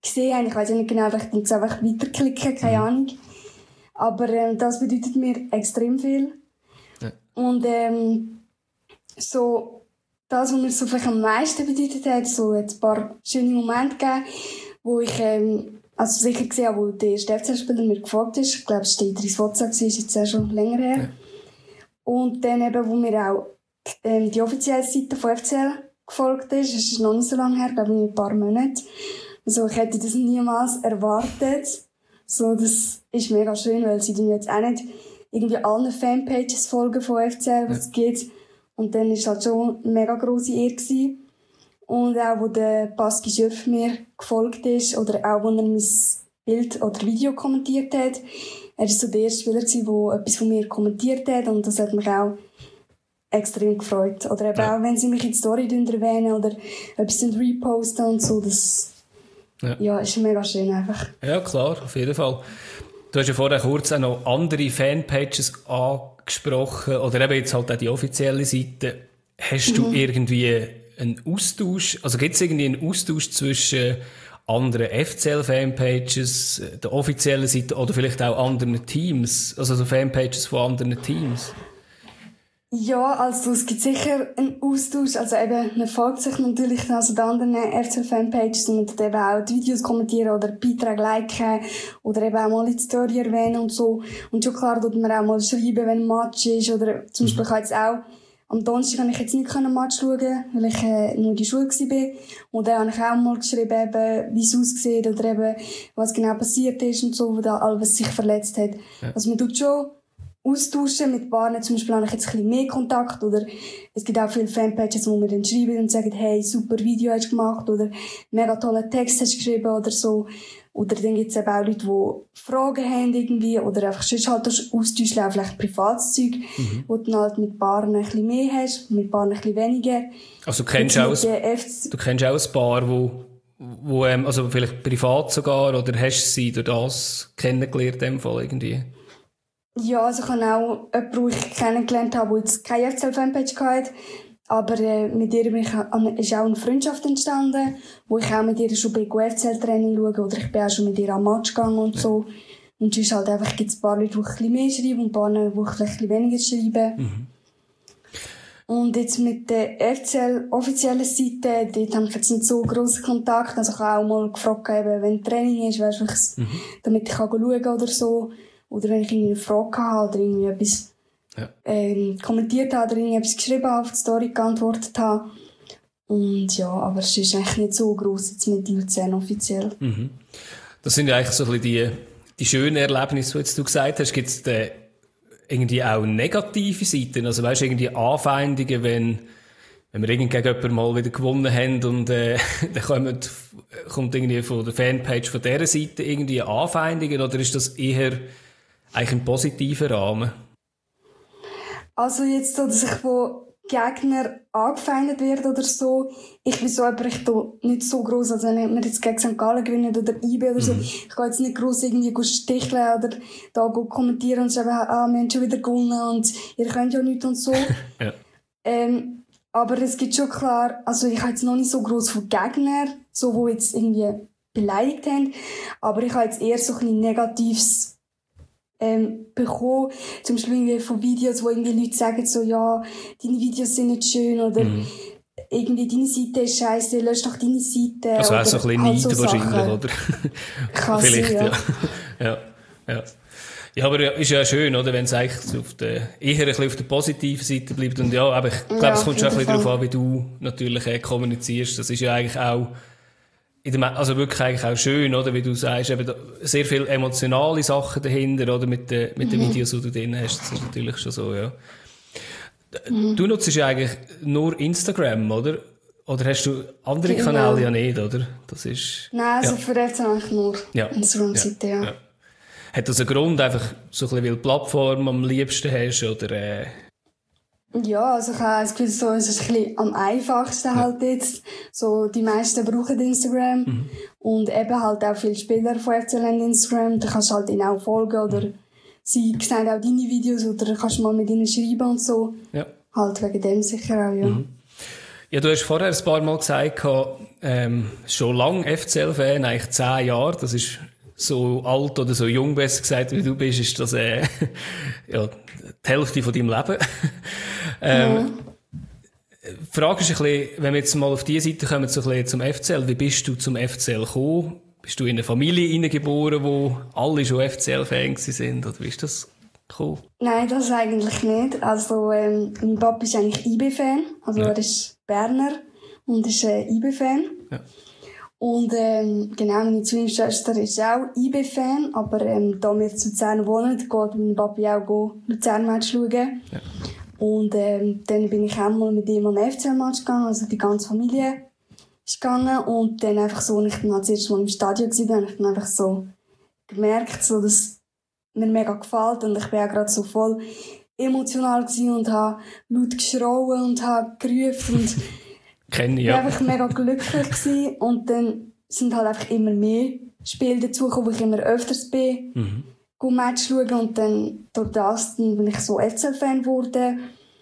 gesehen haben. Ich weiß ja nicht genau, vielleicht muss ich einfach weiterklicken, keine mhm. Ahnung. Aber ähm, das bedeutet mir extrem viel. Ja. Und ähm, so, das, was mir so vielleicht am meisten bedeutet hat, so ein paar schöne Momente gegeben, wo ich ähm, also sicher gesehen habe, wo der erste F C L-Spieler mir gefolgt ist. Ich glaube, es war der Idris Wotza, ist jetzt auch schon länger her. Ja. Und dann eben, wo mir auch ähm, die offizielle Seite von F C L gefolgt ist. Es ist noch nicht so lange her, glaube ich, ein paar Monate. Also ich hätte das niemals erwartet. So, das ist mega schön, weil sie jetzt auch nicht irgendwie allen Fanpages folgen von F C L, was es ja. gibt. Und dann war es halt schon eine mega grosse Ehre gewesen. Und auch, wo der Baski Schürf mir gefolgt ist, oder auch, wo er mein Bild oder Video kommentiert hat. Er war so der erste Spieler, der etwas von mir kommentiert hat, und das hat mich auch extrem gefreut. Oder eben ja. auch, wenn sie mich in die Story erwähnen oder etwas reposten und so, das ja. ja, ist mega schön einfach. Ja, klar, auf jeden Fall. Du hast ja vorher kurz auch noch andere Fanpages angesprochen, oder eben jetzt halt auch die offizielle Seite. Hast du mhm. irgendwie einen Austausch, also gibt es irgendwie einen Austausch zwischen anderen F C L-Fanpages, der offiziellen Seite oder vielleicht auch anderen Teams, also so Fanpages von anderen Teams? Ja, also es gibt sicher einen Austausch, also eben, man folgt sich natürlich also den anderen F C L-Fanpages und dann eben auch die Videos kommentieren oder Beiträge liken oder eben auch mal in die Story erwähnen und so. Und schon klar, tut man auch mal schreiben, wenn ein Match ist, oder zum Beispiel kann jetzt auch am Donnerstag kann ich jetzt nicht ein Match schauen, weil ich äh, nur in der Schule war. Und dann habe ich auch mal geschrieben, eben, wie es aussieht oder eben, was genau passiert ist und so, wo da alles sich verletzt hat. Ja. Also man tut schon austauschen mit Paaren. Zum Beispiel habe ich jetzt ein bisschen mehr Kontakt, oder es gibt auch viele Fanpages, wo mir dann schreiben und sagen, hey, super Video hast du gemacht, oder mega tolle Text hast du geschrieben oder so. Oder dann gibt es eben auch Leute, die Fragen haben irgendwie, oder einfach sonst halt austauschen, auch vielleicht privates Zeug, mhm. wo du dann halt mit Paaren ein bisschen mehr hast, mit Paaren ein bisschen weniger. Also du kennst, auch ein, du kennst auch ein Paar, wo, wo ähm, also vielleicht privat sogar, oder hast du sie durch das kennengelernt in dem Fall irgendwie? Ja, also ich habe auch jemanden, den ich kennengelernt habe, der jetzt keine F C L-Fanpage hatte. Aber äh, mit ihr bin ich, äh, ist auch eine Freundschaft entstanden, wo ich auch mit ihr schon bei F C L-Training schaue, oder ich bin auch schon mit ihr am Match gegangen und ja. so. Und sonst halt einfach gibt es ein paar Leute, die ein bisschen mehr schreiben und ein paar, die vielleicht ein bisschen weniger schreiben. Mhm. Und jetzt mit der F C L-offiziellen Seite, dort habe ich jetzt nicht so grossen Kontakt. Also ich habe auch mal gefragt, eben, wenn Training ist, weißt du, mhm. damit ich kann schauen oder so. Oder wenn ich irgendwie eine Frage habe oder irgendwie etwas ja. ähm, kommentiert habe oder irgendwie etwas geschrieben habe, auf die Story geantwortet habe. Und ja, aber es ist eigentlich nicht so gross jetzt mit U zehn offiziell. Mhm. Das sind ja eigentlich so ein bisschen die, die schönen Erlebnisse, die jetzt du gesagt hast. Gibt es da irgendwie auch negative Seiten? Also weißt du, irgendwie Anfeindungen, wenn, wenn wir irgendwie gegen jemanden mal wieder gewonnen haben und äh, dann kommt, kommt irgendwie von der Fanpage von dieser Seite irgendwie Anfeindungen, oder ist das eher eigentlich ein positiver Rahmen? Also jetzt so, dass ich von Gegnern angefeindet werde oder so, ich bin so jemand, ich tue nicht so gross, also wenn wir jetzt gegen Sankt Gallen gewinnen oder I B oder so, mhm. ich gehe jetzt nicht gross irgendwie sticheln oder da kommentieren und sagen, ah, wir haben schon wieder gewonnen und ihr könnt ja nichts und so. ja. ähm, aber es gibt schon klar, also ich habe jetzt noch nicht so gross von Gegnern, so, die jetzt irgendwie beleidigt haben, aber ich habe jetzt eher so ein bisschen Negatives ähm, bekommen, zum Beispiel irgendwie von Videos, wo irgendwie Leute sagen so, ja, deine Videos sind nicht schön, oder mhm. irgendwie deine Seite ist scheiße, lösch doch deine Seite. Also auch so ein bisschen Neid so wahrscheinlich, oder? Kann Vielleicht, sein, ja. ja. ja. Ja, aber ja, ist ja schön, oder, wenn es eigentlich auf der, eher ein bisschen auf der positiven Seite bleibt. Und ja, aber ich glaube, ja, es kommt schon ein bisschen darauf an, wie du natürlich äh, kommunizierst. Das ist ja eigentlich auch in dem, also wirklich eigentlich auch schön, oder, wie du sagst, eben sehr viele emotionale Sachen dahinter, oder, mit den, mit den mhm. Videos, die du drin hast. Das ist natürlich schon so, ja. Mhm. Du nutzt ja eigentlich nur Instagram, oder? Oder hast du andere ja. Kanäle ja nicht, oder? Das ist, Nein, also ja. für jetzt eigentlich nur ja. Instagram-Seite, ja. ja. ja. Hat das einen Grund, einfach so ein bisschen, weil die Plattform am liebsten hast, oder, äh? Ja, also ich habe das Gefühl, so, es ist ein bisschen am einfachsten halt jetzt. So, die meisten brauchen Instagram. Mhm. Und eben halt auch viele Spieler von F C L haben Instagram. Da kannst du halt ihnen auch folgen, oder mhm. sie sehen auch deine Videos, oder kannst du mal mit ihnen schreiben und so. Ja. Halt wegen dem sicher auch, ja. Mhm. Ja, du hast vorher ein paar Mal gesagt, ähm, schon lange F C L-Fan, eigentlich zehn Jahre, das ist so alt oder so jung, besser gesagt, wie du bist, ist das äh, ja, die Hälfte von deinem Leben. ähm, ja. Die Frage ist ein bisschen, wenn wir jetzt mal auf diese Seite kommen, so ein bisschen zum F C L, wie bist du zum F C L gekommen? Bist du in eine Familie hineingeboren, wo alle schon F C L-Fan sind, oder wie ist das gekommen? Nein, das eigentlich nicht. Also, ähm, mein Papa ist eigentlich I B-Fan, also ja. Er ist Berner und ist äh, I B-Fan. Ja. Und ähm, genau, meine Zwillingsschwester ist auch I B-Fan, aber ähm, da wir zu Luzern wohnen, geht mein Papa auch Luzern-Match schauen. Ja. Und ähm, dann bin ich auch mal mit ihm an den F C L-Match gegangen, also die ganze Familie ist gegangen. Und dann einfach so, als ich dann als erstes Mal im Stadion war, habe ich dann einfach so gemerkt, so, dass mir mega gefällt. Und ich war auch gerade so voll emotional gewesen und habe laut geschrauen und habe gerufen und Kenn ich, ja. war einfach mega glücklich gewesen. Und dann sind halt einfach immer mehr Spiele dazugekommen, wo ich immer öfters bin, mhm. gut Match schauen. Und dann durch das dann bin ich so F C L-Fan geworden.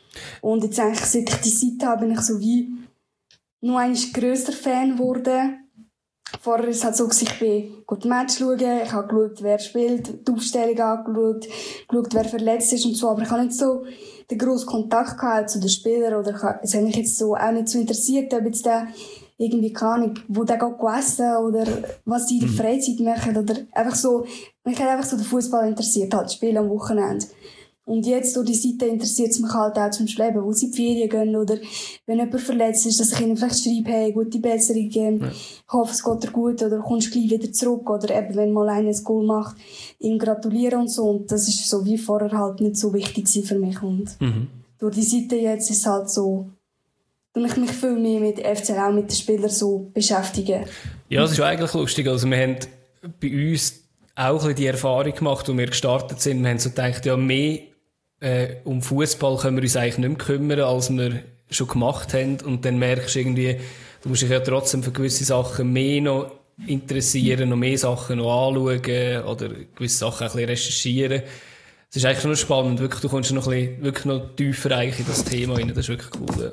Und jetzt eigentlich, seit ich die Seite habe, bin ich so wie noch ein grösser Fan geworden. Vorher war es halt so, ich bin gut Match schauen, ich habe geschaut, wer spielt, die Aufstellung angeschaut, geschaut, wer verletzt ist und so, aber ich habe nicht so den grossen Kontakt gehabt zu den Spielern, oder es hat mich jetzt so auch nicht so interessiert, ob jetzt der irgendwie, keine Ahnung, wo der geht essen oder was die in der Freizeit machen, oder einfach so, mich hat einfach so der Fußball interessiert, halt, Spiel am Wochenende. Und jetzt durch die Seite interessiert es mich halt auch zum Beispiel, wo sie in die Ferien gehen oder wenn jemand verletzt ist, dass ich ihnen vielleicht schreibe, hey, gute Besserung, ähm, ja. Ich hoffe, es geht dir gut oder kommst gleich wieder zurück oder eben, wenn mal einer ein Goal macht, ihm gratulieren und so. Und das ist so wie vorher halt nicht so wichtig für mich. Und mhm. durch die Seite jetzt ist es halt so, dass ich mich viel mehr mit F C L, auch mit den Spielern so beschäftigen. Ja, das ist eigentlich lustig. Also wir haben bei uns auch ein bisschen die Erfahrung gemacht, als wir gestartet sind. Wir haben so gedacht, ja, mehr Äh, um Fußball können wir uns eigentlich nicht mehr kümmern, als wir schon gemacht haben. Und dann merkst du irgendwie, du musst dich ja trotzdem für gewisse Sachen mehr noch interessieren, noch mehr Sachen noch anschauen oder gewisse Sachen ein bisschen recherchieren. Das ist eigentlich schon noch spannend. Wirklich, du kommst noch ein bisschen, wirklich noch tiefer eigentlich in das Thema rein. Das ist wirklich cool.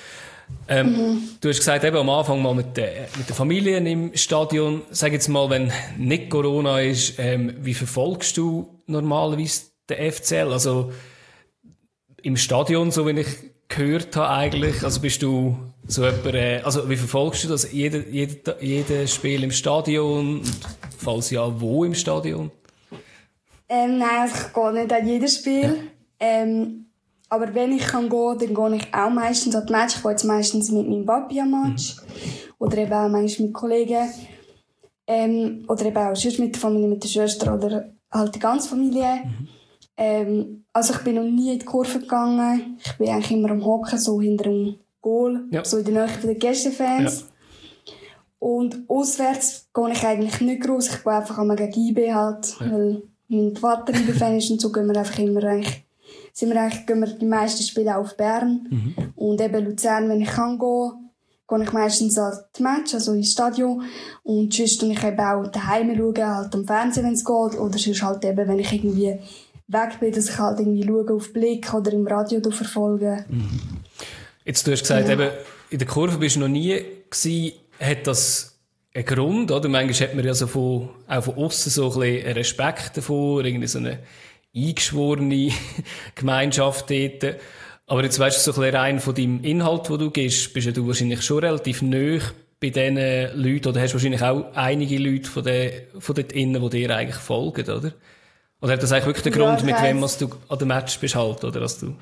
Ähm, mhm. Du hast gesagt, eben am Anfang mal mit, der, mit den Familien im Stadion. Sag jetzt mal, wenn nicht Corona ist, ähm, wie verfolgst du normalerweise den F C L? Also im Stadion, so wie ich gehört habe eigentlich, also bist du so jemand, äh, also wie verfolgst du das? Jede, jede, jedes Spiel im Stadion? Falls ja, wo im Stadion? Ähm, nein, also ich gehe nicht an jedes Spiel. Ja. Ähm, aber wenn ich kann gehen, dann gehe ich auch meistens an die Match. Ich gehe jetzt meistens mit meinem Papi am Match. Mhm. Oder eben auch manchmal mit Kollegen. Ähm, oder eben auch sonst mit der Familie, mit der Schwester oder halt die ganze Familie. Mhm. Ähm, also ich bin noch nie in die Kurve gegangen. Ich bin eigentlich immer am Hocken, so hinter dem Goal, ja. So in der Nähe der Gästefans. Ja. Und auswärts gehe ich eigentlich nicht groß. Ich gehe einfach einmal gegen I B halt, ja. Weil mein Vater I B-Fan ist und so gehen wir einfach immer eigentlich, sind wir eigentlich, gehen wir die meisten Spiele auf Bern. Mhm. Und eben Luzern, wenn ich kann gehen, gehe ich meistens an die Match, also ins Stadion. Und sonst schaue ich eben auch daheim schauen, halt am Fernsehen, wenn es geht. Oder sonst halt eben, wenn ich irgendwie weg bin, dass ich halt irgendwie schaue auf Blick oder im Radio verfolge. Mhm. Jetzt, du hast gesagt, ja. Eben, in der Kurve bist du noch nie gewesen. Hat das einen Grund, oder? Manchmal hat man ja so von, auch von aussen so ein bisschen Respekt davor, irgendwie so eine eingeschworene Gemeinschaft dort. Aber jetzt weißt du, so ein bisschen rein von deinem Inhalt, den du gibst, bist ja du wahrscheinlich schon relativ nahe bei diesen Leuten, oder hast wahrscheinlich auch einige Leute von, den, von dort innen, die dir eigentlich folgen, oder? Oder hat das eigentlich wirklich den ja, Grund, mit wem du an dem Match bist halt, oder? Dass du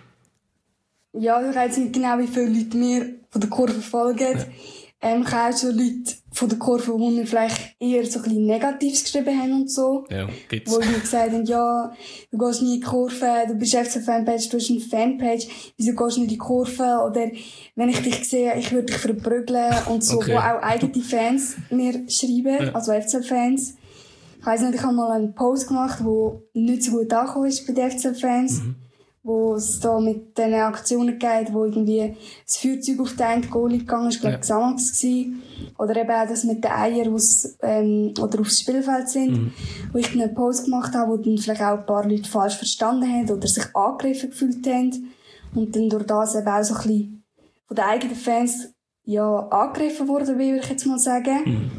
ja, ich weiss nicht genau, wie viele Leute mir von der Kurve folgen. Ja. Ähm, ich habe auch schon Leute von der Kurve, die mir vielleicht eher so ein bisschen Negatives geschrieben haben und so. Ja, gibt's. Wo mir gesagt haben, ja, du gehst nie in die Kurve, du bist F C-Fanpage, du hast eine Fanpage, wieso gehst du nicht in die Kurve? Oder wenn ich dich sehe, ich würde dich verprügeln und so, okay. Wo auch eigene Fans mir schreiben, ja. Also F C-Fans. Ich weiss nicht, ich habe mal einen Post gemacht, der nicht so gut angekommen ist bei den F C-Fans. Mhm. Wo es da mit diesen Aktionen geht, wo irgendwie das Feuerzeug auf den Goalie gegangen ist, glaube ich, ja. Xamax gewesen. Oder eben auch das mit den Eiern, was, ähm, oder aufs Spielfeld sind. Mhm. Wo ich dann einen Post gemacht habe, wo dann vielleicht auch ein paar Leute falsch verstanden haben oder sich angegriffen gefühlt haben. Und dann durch das eben auch so ein bisschen von den eigenen Fans ja, angegriffen worden bin, würde ich jetzt mal sagen. Mhm.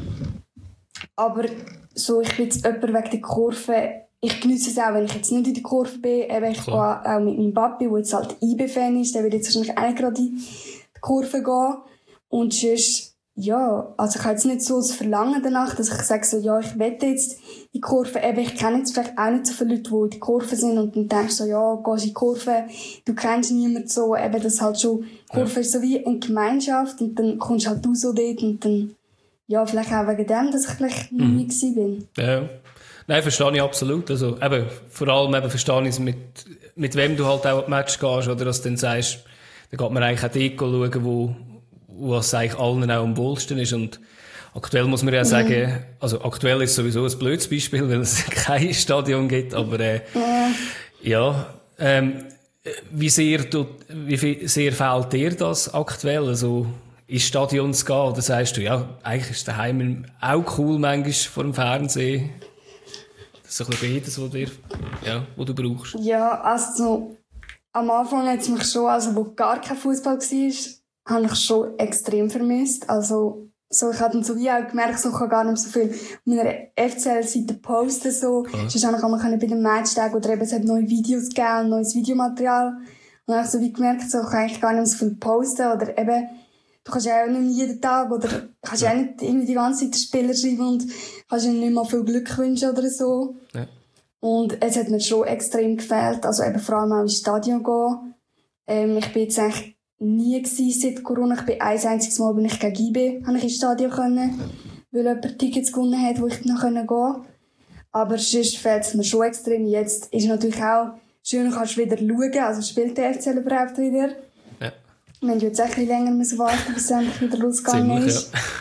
Aber so, ich bin jetzt jemand wegen der Kurve, ich genieße es auch, wenn ich jetzt nicht in der Kurve bin. Eben, ich gehe auch mit meinem Papi, der jetzt halt I B-Fan ist, der wird jetzt wahrscheinlich auch nicht gerade in die Kurve gehen. Und sonst, ja, also ich habe jetzt nicht so das Verlangen danach, dass ich sage so, ja, ich wette jetzt in die Kurve. Eben, ich kenne jetzt vielleicht auch nicht so viele Leute, die in die Kurve sind und dann denkst du so, ja, gehst in die Kurve, du kennst niemanden so, eben, das halt schon, die Kurve ja. ist so wie eine Gemeinschaft und dann kommst halt du so dort und dann, ja, vielleicht auch wegen dem, dass ich vielleicht noch nie gewesen bin. Ja. Nein, verstehe ich absolut. Also, eben, vor allem eben verstehe ich es, mit, mit wem du halt auch ein Match gehst, oder dass du dann sagst, da geht man eigentlich auch dort schauen, wo, wo es eigentlich allen auch am wohlsten ist. Und aktuell muss man ja sagen, mhm. also aktuell ist sowieso ein blödes Beispiel, weil es kein Stadion gibt, aber, äh, ja, ja ähm, wie sehr, du, wie viel, sehr fehlt dir das aktuell? Also, ins Stadion zu gehen, oder sagst du, ja, eigentlich ist daheim auch cool, manchmal vor dem Fernsehen? Das ist ein bisschen beides, was, dir, ja, was du brauchst. Ja, also am Anfang hat es mich schon, also wo gar kein Fußball war, habe ich schon extrem vermisst. Also so, ich habe dann so wie auch gemerkt, so, ich kann gar nicht so viel auf meiner F C L-Seite posten. So. Sonst konnte ich auch bei den Matchtagen oder eben es hat neue Videos gegeben, neues Videomaterial. Und dann habe ich so wie gemerkt, so, ich kann eigentlich gar nicht so viel posten oder eben du kannst ja auch nicht jeden Tag oder kannst ja auch nicht irgendwie die ganze Zeit den Spieler schreiben und kannst ihnen nicht mal viel Glück wünschen oder so. Ja. Und es hat mir schon extrem gefehlt, also eben vor allem auch ins Stadion gehen. Ähm, ich bin jetzt eigentlich nie gewesen seit Corona. Ich bin ein einziges Mal bin ich gegen I B, habe ich ins Stadion können, weil jemand Tickets gewonnen hat, wo ich noch gehen konnte. Aber sonst fehlt es mir schon extrem. Jetzt ist natürlich auch schön, kannst du wieder schauen, also spielt der F C L überhaupt wieder. Wir haben jetzt ein bisschen länger warten, bis es endlich wieder losgegangen ist. Ja.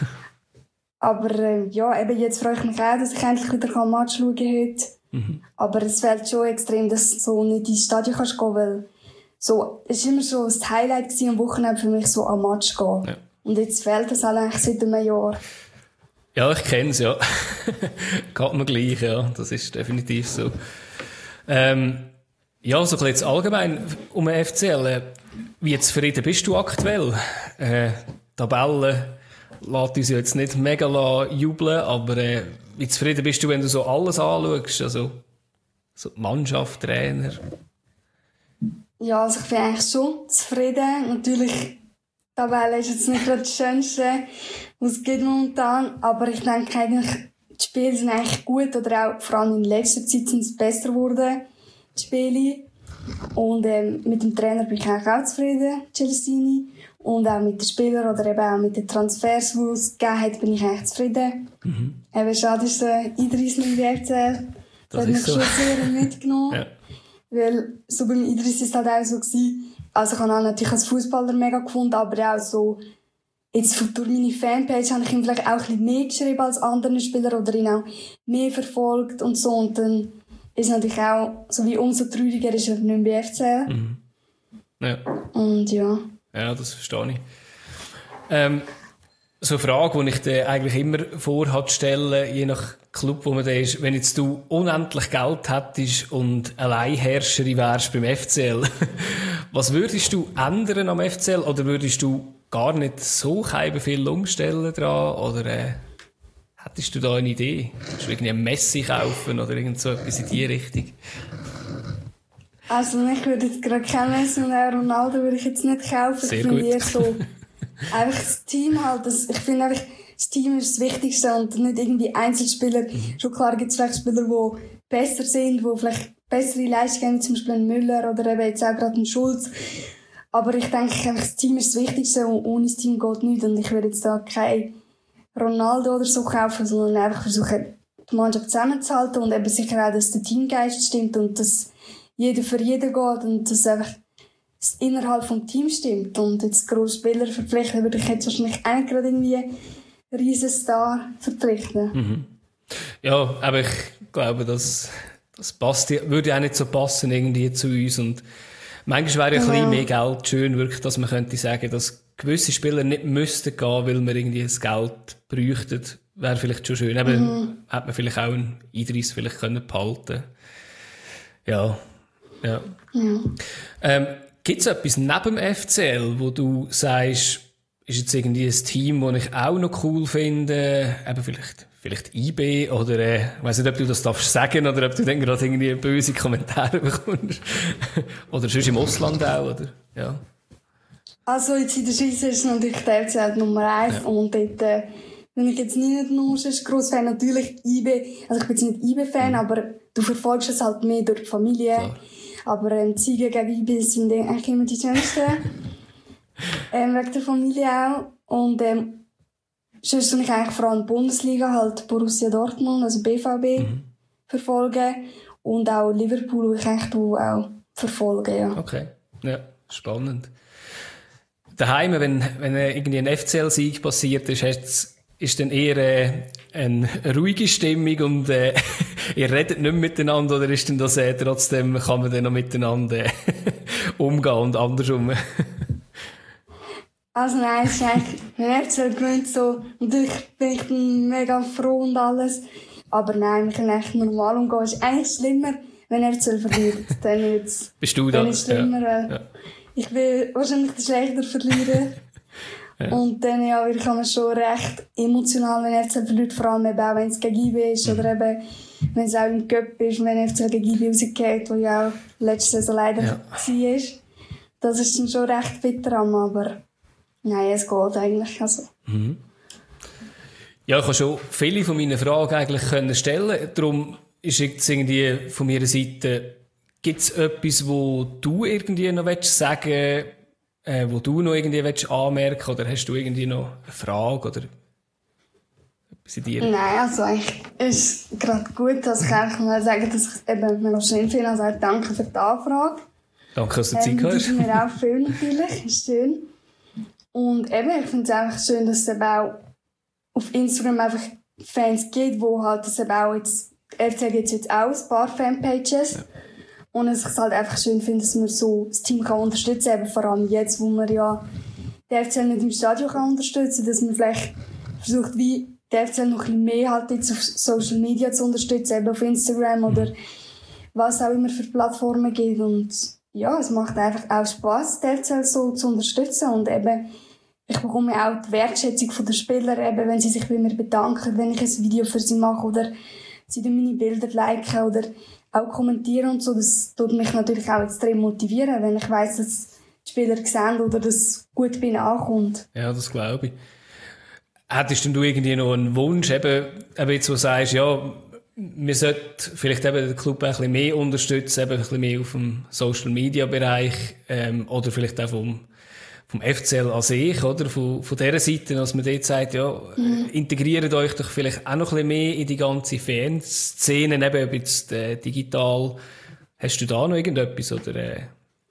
Aber äh, ja, eben jetzt freue ich mich auch, dass ich endlich wieder ein Match schauen kann heute. Mhm. Aber es fehlt schon extrem, dass du so nicht ins Stadion kannst gehen, weil so, es war immer schon das Highlight gewesen, am Wochenende für mich so am Match gehen. Ja. Und jetzt fehlt das eigentlich seit einem Jahr. Ja, ich kenne es, ja. Geht mir gleich, ja. Das ist definitiv so. Ähm, ja, so ein bisschen jetzt allgemein um den F C L. Wie zufrieden bist du aktuell? Äh, Tabelle lässt uns jetzt nicht mega jubeln, aber äh, wie zufrieden bist du, wenn du so alles anschaust? Also, so die Mannschaft, Trainer? Ja, also ich bin eigentlich schon zufrieden. Natürlich, die Tabelle ist jetzt nicht gerade das Schönste, was es gibt momentan, aber ich denke eigentlich, die Spiele sind eigentlich gut oder auch vor allem in letzter Zeit sind es besser geworden, die Spiele. Und ähm, mit dem Trainer bin ich eigentlich auch zufrieden, Celestini. Und auch mit den Spielern oder eben auch mit den Transfers, die es gegeben hat, bin ich eigentlich zufrieden. Mhm. Eben schade ist der Idris nicht in der F C L. Das, das hat mich so. schon sehr mitgenommen. Ja. Weil so beim Idris war es halt auch so gewesen. Also ich habe ihn natürlich als Fußballer mega gefunden, aber auch so, jetzt durch meine Fanpage habe ich ihm vielleicht auch ein bisschen mehr geschrieben als andere Spieler oder ihn auch mehr verfolgt und so. Und dann ist natürlich auch, so wie umso trauriger ist er nicht mehr bei F C L. Mhm. Ja. Und ja. Ja, das verstehe ich. Ähm, so eine Frage, die ich dir eigentlich immer vorhat stellen, je nach Club, wo man da ist, wenn jetzt du unendlich Geld hättest und Alleinherrscherin wärst beim F C L, was würdest du ändern am F C L? Oder würdest du gar nicht so viel umstellen dran? Oder äh, hättest du da eine Idee? Würdest du irgendwie ein Messi kaufen oder irgend so etwas in die Richtung? Also ich würde jetzt gerade kein Messi und auch Ronaldo würde ich jetzt nicht kaufen. Sehr ich finde gut. eher so, einfach das Team halt, das, ich finde einfach, das Team ist das Wichtigste und nicht irgendwie Einzelspieler. Mhm. Schon klar gibt es vielleicht Spieler, die besser sind, die vielleicht bessere Leistungen haben, wie zum Beispiel ein Müller oder eben jetzt auch gerade ein Schulz. Aber ich denke einfach, das Team ist das Wichtigste und ohne das Team geht nichts. Und ich würde jetzt da kein Ronaldo oder so kaufen, sondern einfach versuchen, die Mannschaft zusammenzuhalten und eben sicher auch, dass der Teamgeist stimmt und dass jeder für jeden geht und dass einfach das innerhalb vom Team stimmt. Und jetzt grosse Spieler verpflichten würde ich jetzt wahrscheinlich auch nicht gerade irgendwie einen riesen Star verpflichten. Mhm. Ja, aber ich glaube, das, das passt, würde auch nicht so passen irgendwie zu uns. Und manchmal wäre ja ein bisschen mehr Geld schön, wirklich, dass man könnte sagen, dass gewisse Spieler nicht müssten gehen, weil man irgendwie das Geld bräuchten. Wäre vielleicht schon schön. Eben, mhm. Hätte man vielleicht auch einen Idris vielleicht können behalten. Ja. Ja. ja. Ähm, gibt es etwas neben dem F C L, wo du sagst, ist jetzt irgendwie ein Team, das ich auch noch cool finde, eben vielleicht, vielleicht I B oder, äh, ich weiss nicht, ob du das darfst sagen oder ob du dann gerade irgendwie böse Kommentare bekommst. Oder sonst im Ausland auch, oder? Ja. Also jetzt in der Schweiz ist natürlich der F C L Nummer eins ja. Und dort, äh, wenn ich jetzt nicht nur ein grosser Fan, natürlich I B, also ich bin jetzt nicht I B-Fan, mhm. aber du verfolgst es halt mehr durch die Familie. Klar. Aber ähm, die Siege gegen I B sind eigentlich immer die schönsten. ähm, wegen der Familie auch. Und ähm, sonst tue ich eigentlich vor allem die Bundesliga, halt Borussia Dortmund, also B V B, mhm. verfolgen. Und auch Liverpool, die ich eigentlich auch verfolge, ja. Okay, ja, spannend. Daheim, wenn, wenn irgendwie ein F C L-Sieg passiert ist, hat's, ist dann eher äh, eine ruhige Stimmung und äh, ihr redet nicht miteinander, oder ist denn das äh, trotzdem, kann man dann noch miteinander äh, umgehen und andersrum? Also nein, es ist eigentlich, wenn F C L gewinnt, so, natürlich bin ich mega froh und alles, aber nein, wir können eigentlich normal umgehen. Es ist eigentlich schlimmer, wenn F C L verliert, dann wird's, bist du da? Dann ist es schlimmer, ja. Ja. Ich will wahrscheinlich den Schlechter verlieren. Ja. Und dann, ja, ich kann man schon recht emotional, wenn F C L verliert, vor allem eben auch, wenn es gegen I B ist, mhm. oder eben, wenn es auch im Cup ist, wenn F C L gegen I B rausgeht, wo ja auch letzte Saison leider ja. war. Das ist dann schon recht bitter, aber nein, es geht eigentlich, also. Mhm. Ja, ich kann schon viele von meinen Fragen eigentlich können stellen. Darum ist jetzt irgendwie von meiner Seite, gibt es etwas, wo du irgendwie noch sagen willst, äh, wo du noch irgendwie willst anmerken, oder hast du irgendwie noch eine Frage oder etwas in dir? Nein, also eigentlich ist es gerade gut, dass ich eigentlich mal sagen, dass ich eben mega schön finde. Also danke für die Anfrage. Danke, dass du Zeit ähm, hast. Das ist mir auch viel natürlich, ist schön. Und eben, ich finde es einfach schön, dass es eben auch auf Instagram einfach Fans gibt, wo halt das eben auch jetzt, F C L gibt jetzt auch ein paar Fanpages. Ja. Und ich es halt einfach schön finde, dass man so das Team kann unterstützen kann, vor allem jetzt, wo man ja den F C L nicht im Stadion kann unterstützen kann, dass man vielleicht versucht, wie den F C L noch ein bisschen mehr halt jetzt auf Social Media zu unterstützen, eben auf Instagram oder was auch immer für Plattformen gibt. Und ja, es macht einfach auch Spass, den F C L so zu unterstützen. Und eben, ich bekomme auch die Wertschätzung von den Spielern, eben, wenn sie sich bei mir bedanken, wenn ich ein Video für sie mache oder sie meine Bilder liken oder auch kommentieren und so. Das tut mich natürlich auch extrem motivieren, wenn ich weiss, dass die Spieler sehen oder dass gut bei ihnen ankommt. Ja, das glaube ich. Hättest denn du irgendwie noch einen Wunsch, eben, eben jetzt, wo du sagst, ja, wir sollten vielleicht eben den Club ein bisschen mehr unterstützen, eben ein bisschen mehr auf dem Social-Media-Bereich, ähm, oder vielleicht auch vom, vom F C L an sich, oder? Von, von dieser Seite, dass man dort sagt, ja, mhm. integriert euch doch vielleicht auch noch ein bisschen mehr in die ganze Fanszene, eben ob jetzt äh, digital. Hast du da noch irgendetwas, oder? Äh?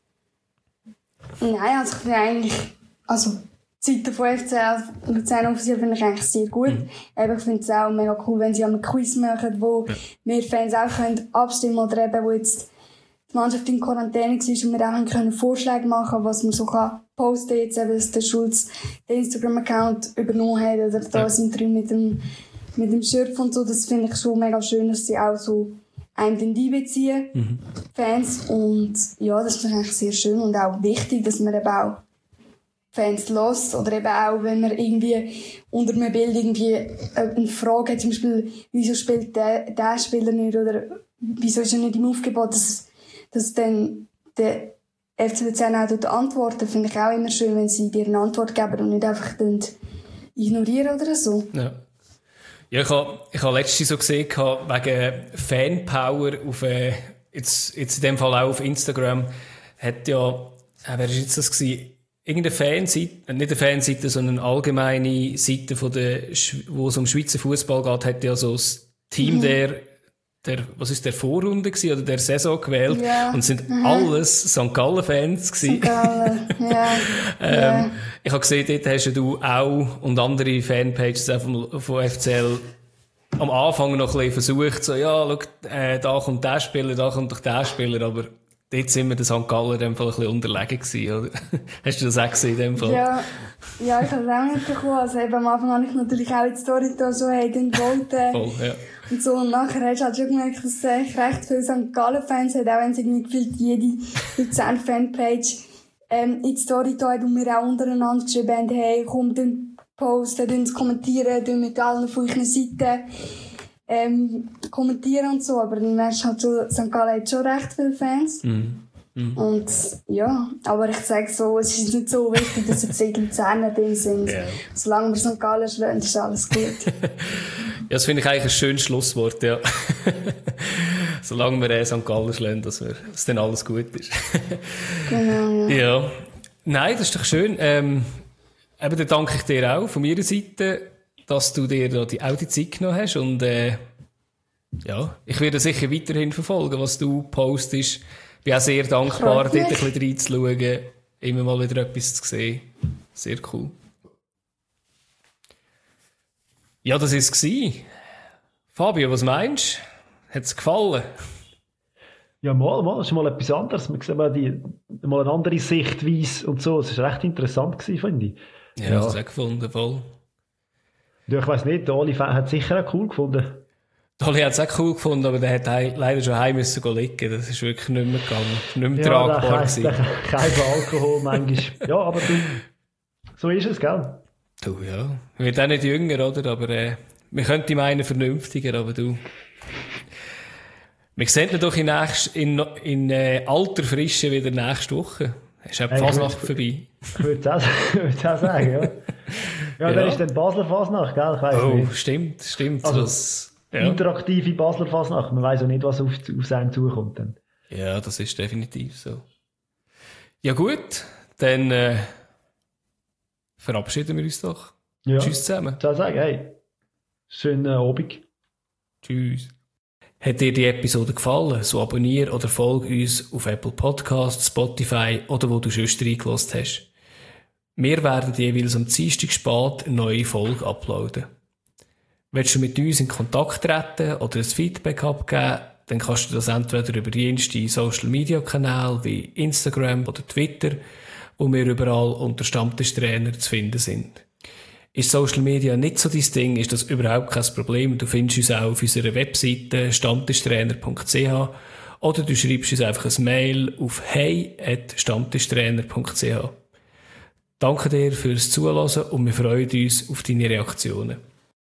Nein, also ich bin eigentlich, also die Seite von F C L Luzern offiziell finde ich eigentlich sehr gut. Mhm. Ich finde es auch mega cool, wenn sie einen Quiz machen, wo ja. wir Fans auch können abstimmen oder eben, wo jetzt die Mannschaft in Quarantäne war und wir auch können Vorschläge machen, was man so kann posten, jetzt eben, dass der Schulz den Instagram-Account übernommen hat oder da ja. sind drin mit dem, mit dem Schirf und so. Das finde ich schon mega schön, dass sie auch so einem den einbeziehen, mhm. Fans. Und ja, das ist eigentlich sehr schön und auch wichtig, dass man eben auch Fans lässt oder eben auch, wenn man irgendwie unter einem Bild irgendwie eine Frage hat, zum Beispiel, wieso spielt der, der Spieler nicht oder wieso ist er nicht im Aufgebot, dass, dass dann der F C Luzern auch dort antworten, finde ich auch immer schön, wenn sie dir eine Antwort geben und nicht einfach dann ignorieren oder so. Ja. Ja, ich habe, ich habe letztens so gesehen, wegen Fanpower auf, äh, jetzt, jetzt in dem Fall auch auf Instagram, hat ja, äh, wer war jetzt das gewesen? Irgendeine Fanseite, nicht eine Fanseite, sondern eine allgemeine Seite, von der, wo es um Schweizer Fußball geht, hat ja so das Team mhm. der, der, was ist der Vorrunde gewesen, oder der Saison gewählt. Ja. Und es sind mhm. alles Sankt Gallen-Fans gewesen. Sankt Gallen, ja. ähm, ja. Ich habe gesehen, dort hast du auch und andere Fanpages von, von F C L am Anfang noch ein bisschen versucht, so, ja, schau, äh, da kommt der Spieler, da kommt doch der Spieler, aber dort sind wir den Sankt Gallen in dem Fall ein bisschen unterlegen gewesen, oder? Hast du das auch gesehen in dem Fall? Ja, ja, ich habe es auch nicht bekommen. Also eben am Anfang habe ich natürlich auch in die Story da so, hey, den wollten. Voll, ja. Und so, und nachher hast du halt schon gemerkt, dass es recht viele Sankt Gallen-Fans hat, auch wenn es irgendwie gefühlt jede Luzern-Fanpage ähm, in die Story da und wir auch untereinander geschrieben haben, hey, komm, dann posten, dann kommentieren, dann mit allen von euren Seiten ähm, kommentieren und so. Aber dann merkst du halt schon, Sankt Gallen hat schon recht viele Fans. Mhm. Mhm. Und ja, aber ich sage so, es ist nicht so wichtig, dass jetzt die Luzerner drin sind. Yeah. Solange wir Sankt Gallen schlagen, ist alles gut. Ja, das finde ich eigentlich ein schönes Schlusswort, ja. Solange wir äh, Sankt Gallen schlagen, dass, wir, dass dann alles gut ist. Genau, ja. Ja. Nein, das ist doch schön. Ähm, eben, dann danke ich dir auch von meiner Seite, dass du dir da die, auch die Zeit genommen hast. Und äh, ja, ich werde sicher weiterhin verfolgen, was du postest. Ich bin auch sehr dankbar, dort ein bisschen reinzuschauen, immer mal wieder etwas zu sehen. Sehr cool. Ja, das war es. Fabio, was meinst du? Hat es gefallen? Ja, mal, mal, das ist mal etwas anderes. Man sieht mal, die, mal eine andere Sichtweise und so. Es war recht interessant gewesen, finde ich. Ja, ja. Das habe ich auch gefunden, voll. Ja, ich weiss nicht, der Oli hat es sicher auch cool gefunden. Dolly hat es auch cool gefunden, aber der hat leider schon heim müssen liegen. Das ist wirklich nicht mehr gegangen. Nicht mehr ja, tragbar gewesen. Kein Alkohol manchmal. Ja, aber du, so ist es, gell? Du, ja. Ich werde auch nicht jünger, oder? Aber äh, wir könnten meinen vernünftiger, aber du. Wir sehen ihn doch in, nächst, in, in äh, alter Frische wieder nächste Woche. Ist auch die Fasnacht vorbei. Ich würde es auch, auch sagen, ja. Ja, ja. Dann ist dann Basler Fasnacht, gell? Ich weiss oh, nicht. stimmt, stimmt. Also, das, ja. Interaktive Basler Fasnacht. Man weiss auch nicht, was auf, auf einen zukommt. Dann. Ja, das ist definitiv so. Ja gut, dann äh, verabschieden wir uns doch. Ja. Tschüss zusammen. Ich würde sagen, hey, schönen Abend. Tschüss. Hat dir die Episode gefallen, so abonniere oder folge uns auf Apple Podcasts, Spotify oder wo du sonst reingelassen hast. Wir werden jeweils am Dienstag spät eine neue Folge uploaden. Willst du mit uns in Kontakt treten oder ein Feedback abgeben, dann kannst du das entweder über jenste Social Media Kanäle wie Instagram oder Twitter, wo wir überall unter Stammtischtrainer zu finden sind. Ist Social Media nicht so dein Ding, ist das überhaupt kein Problem. Du findest uns auch auf unserer Webseite stammtischtrainer punkt c h oder du schreibst uns einfach ein Mail auf hey at stammtischtrainer punkt c h. Danke dir fürs Zuhören und wir freuen uns auf deine Reaktionen.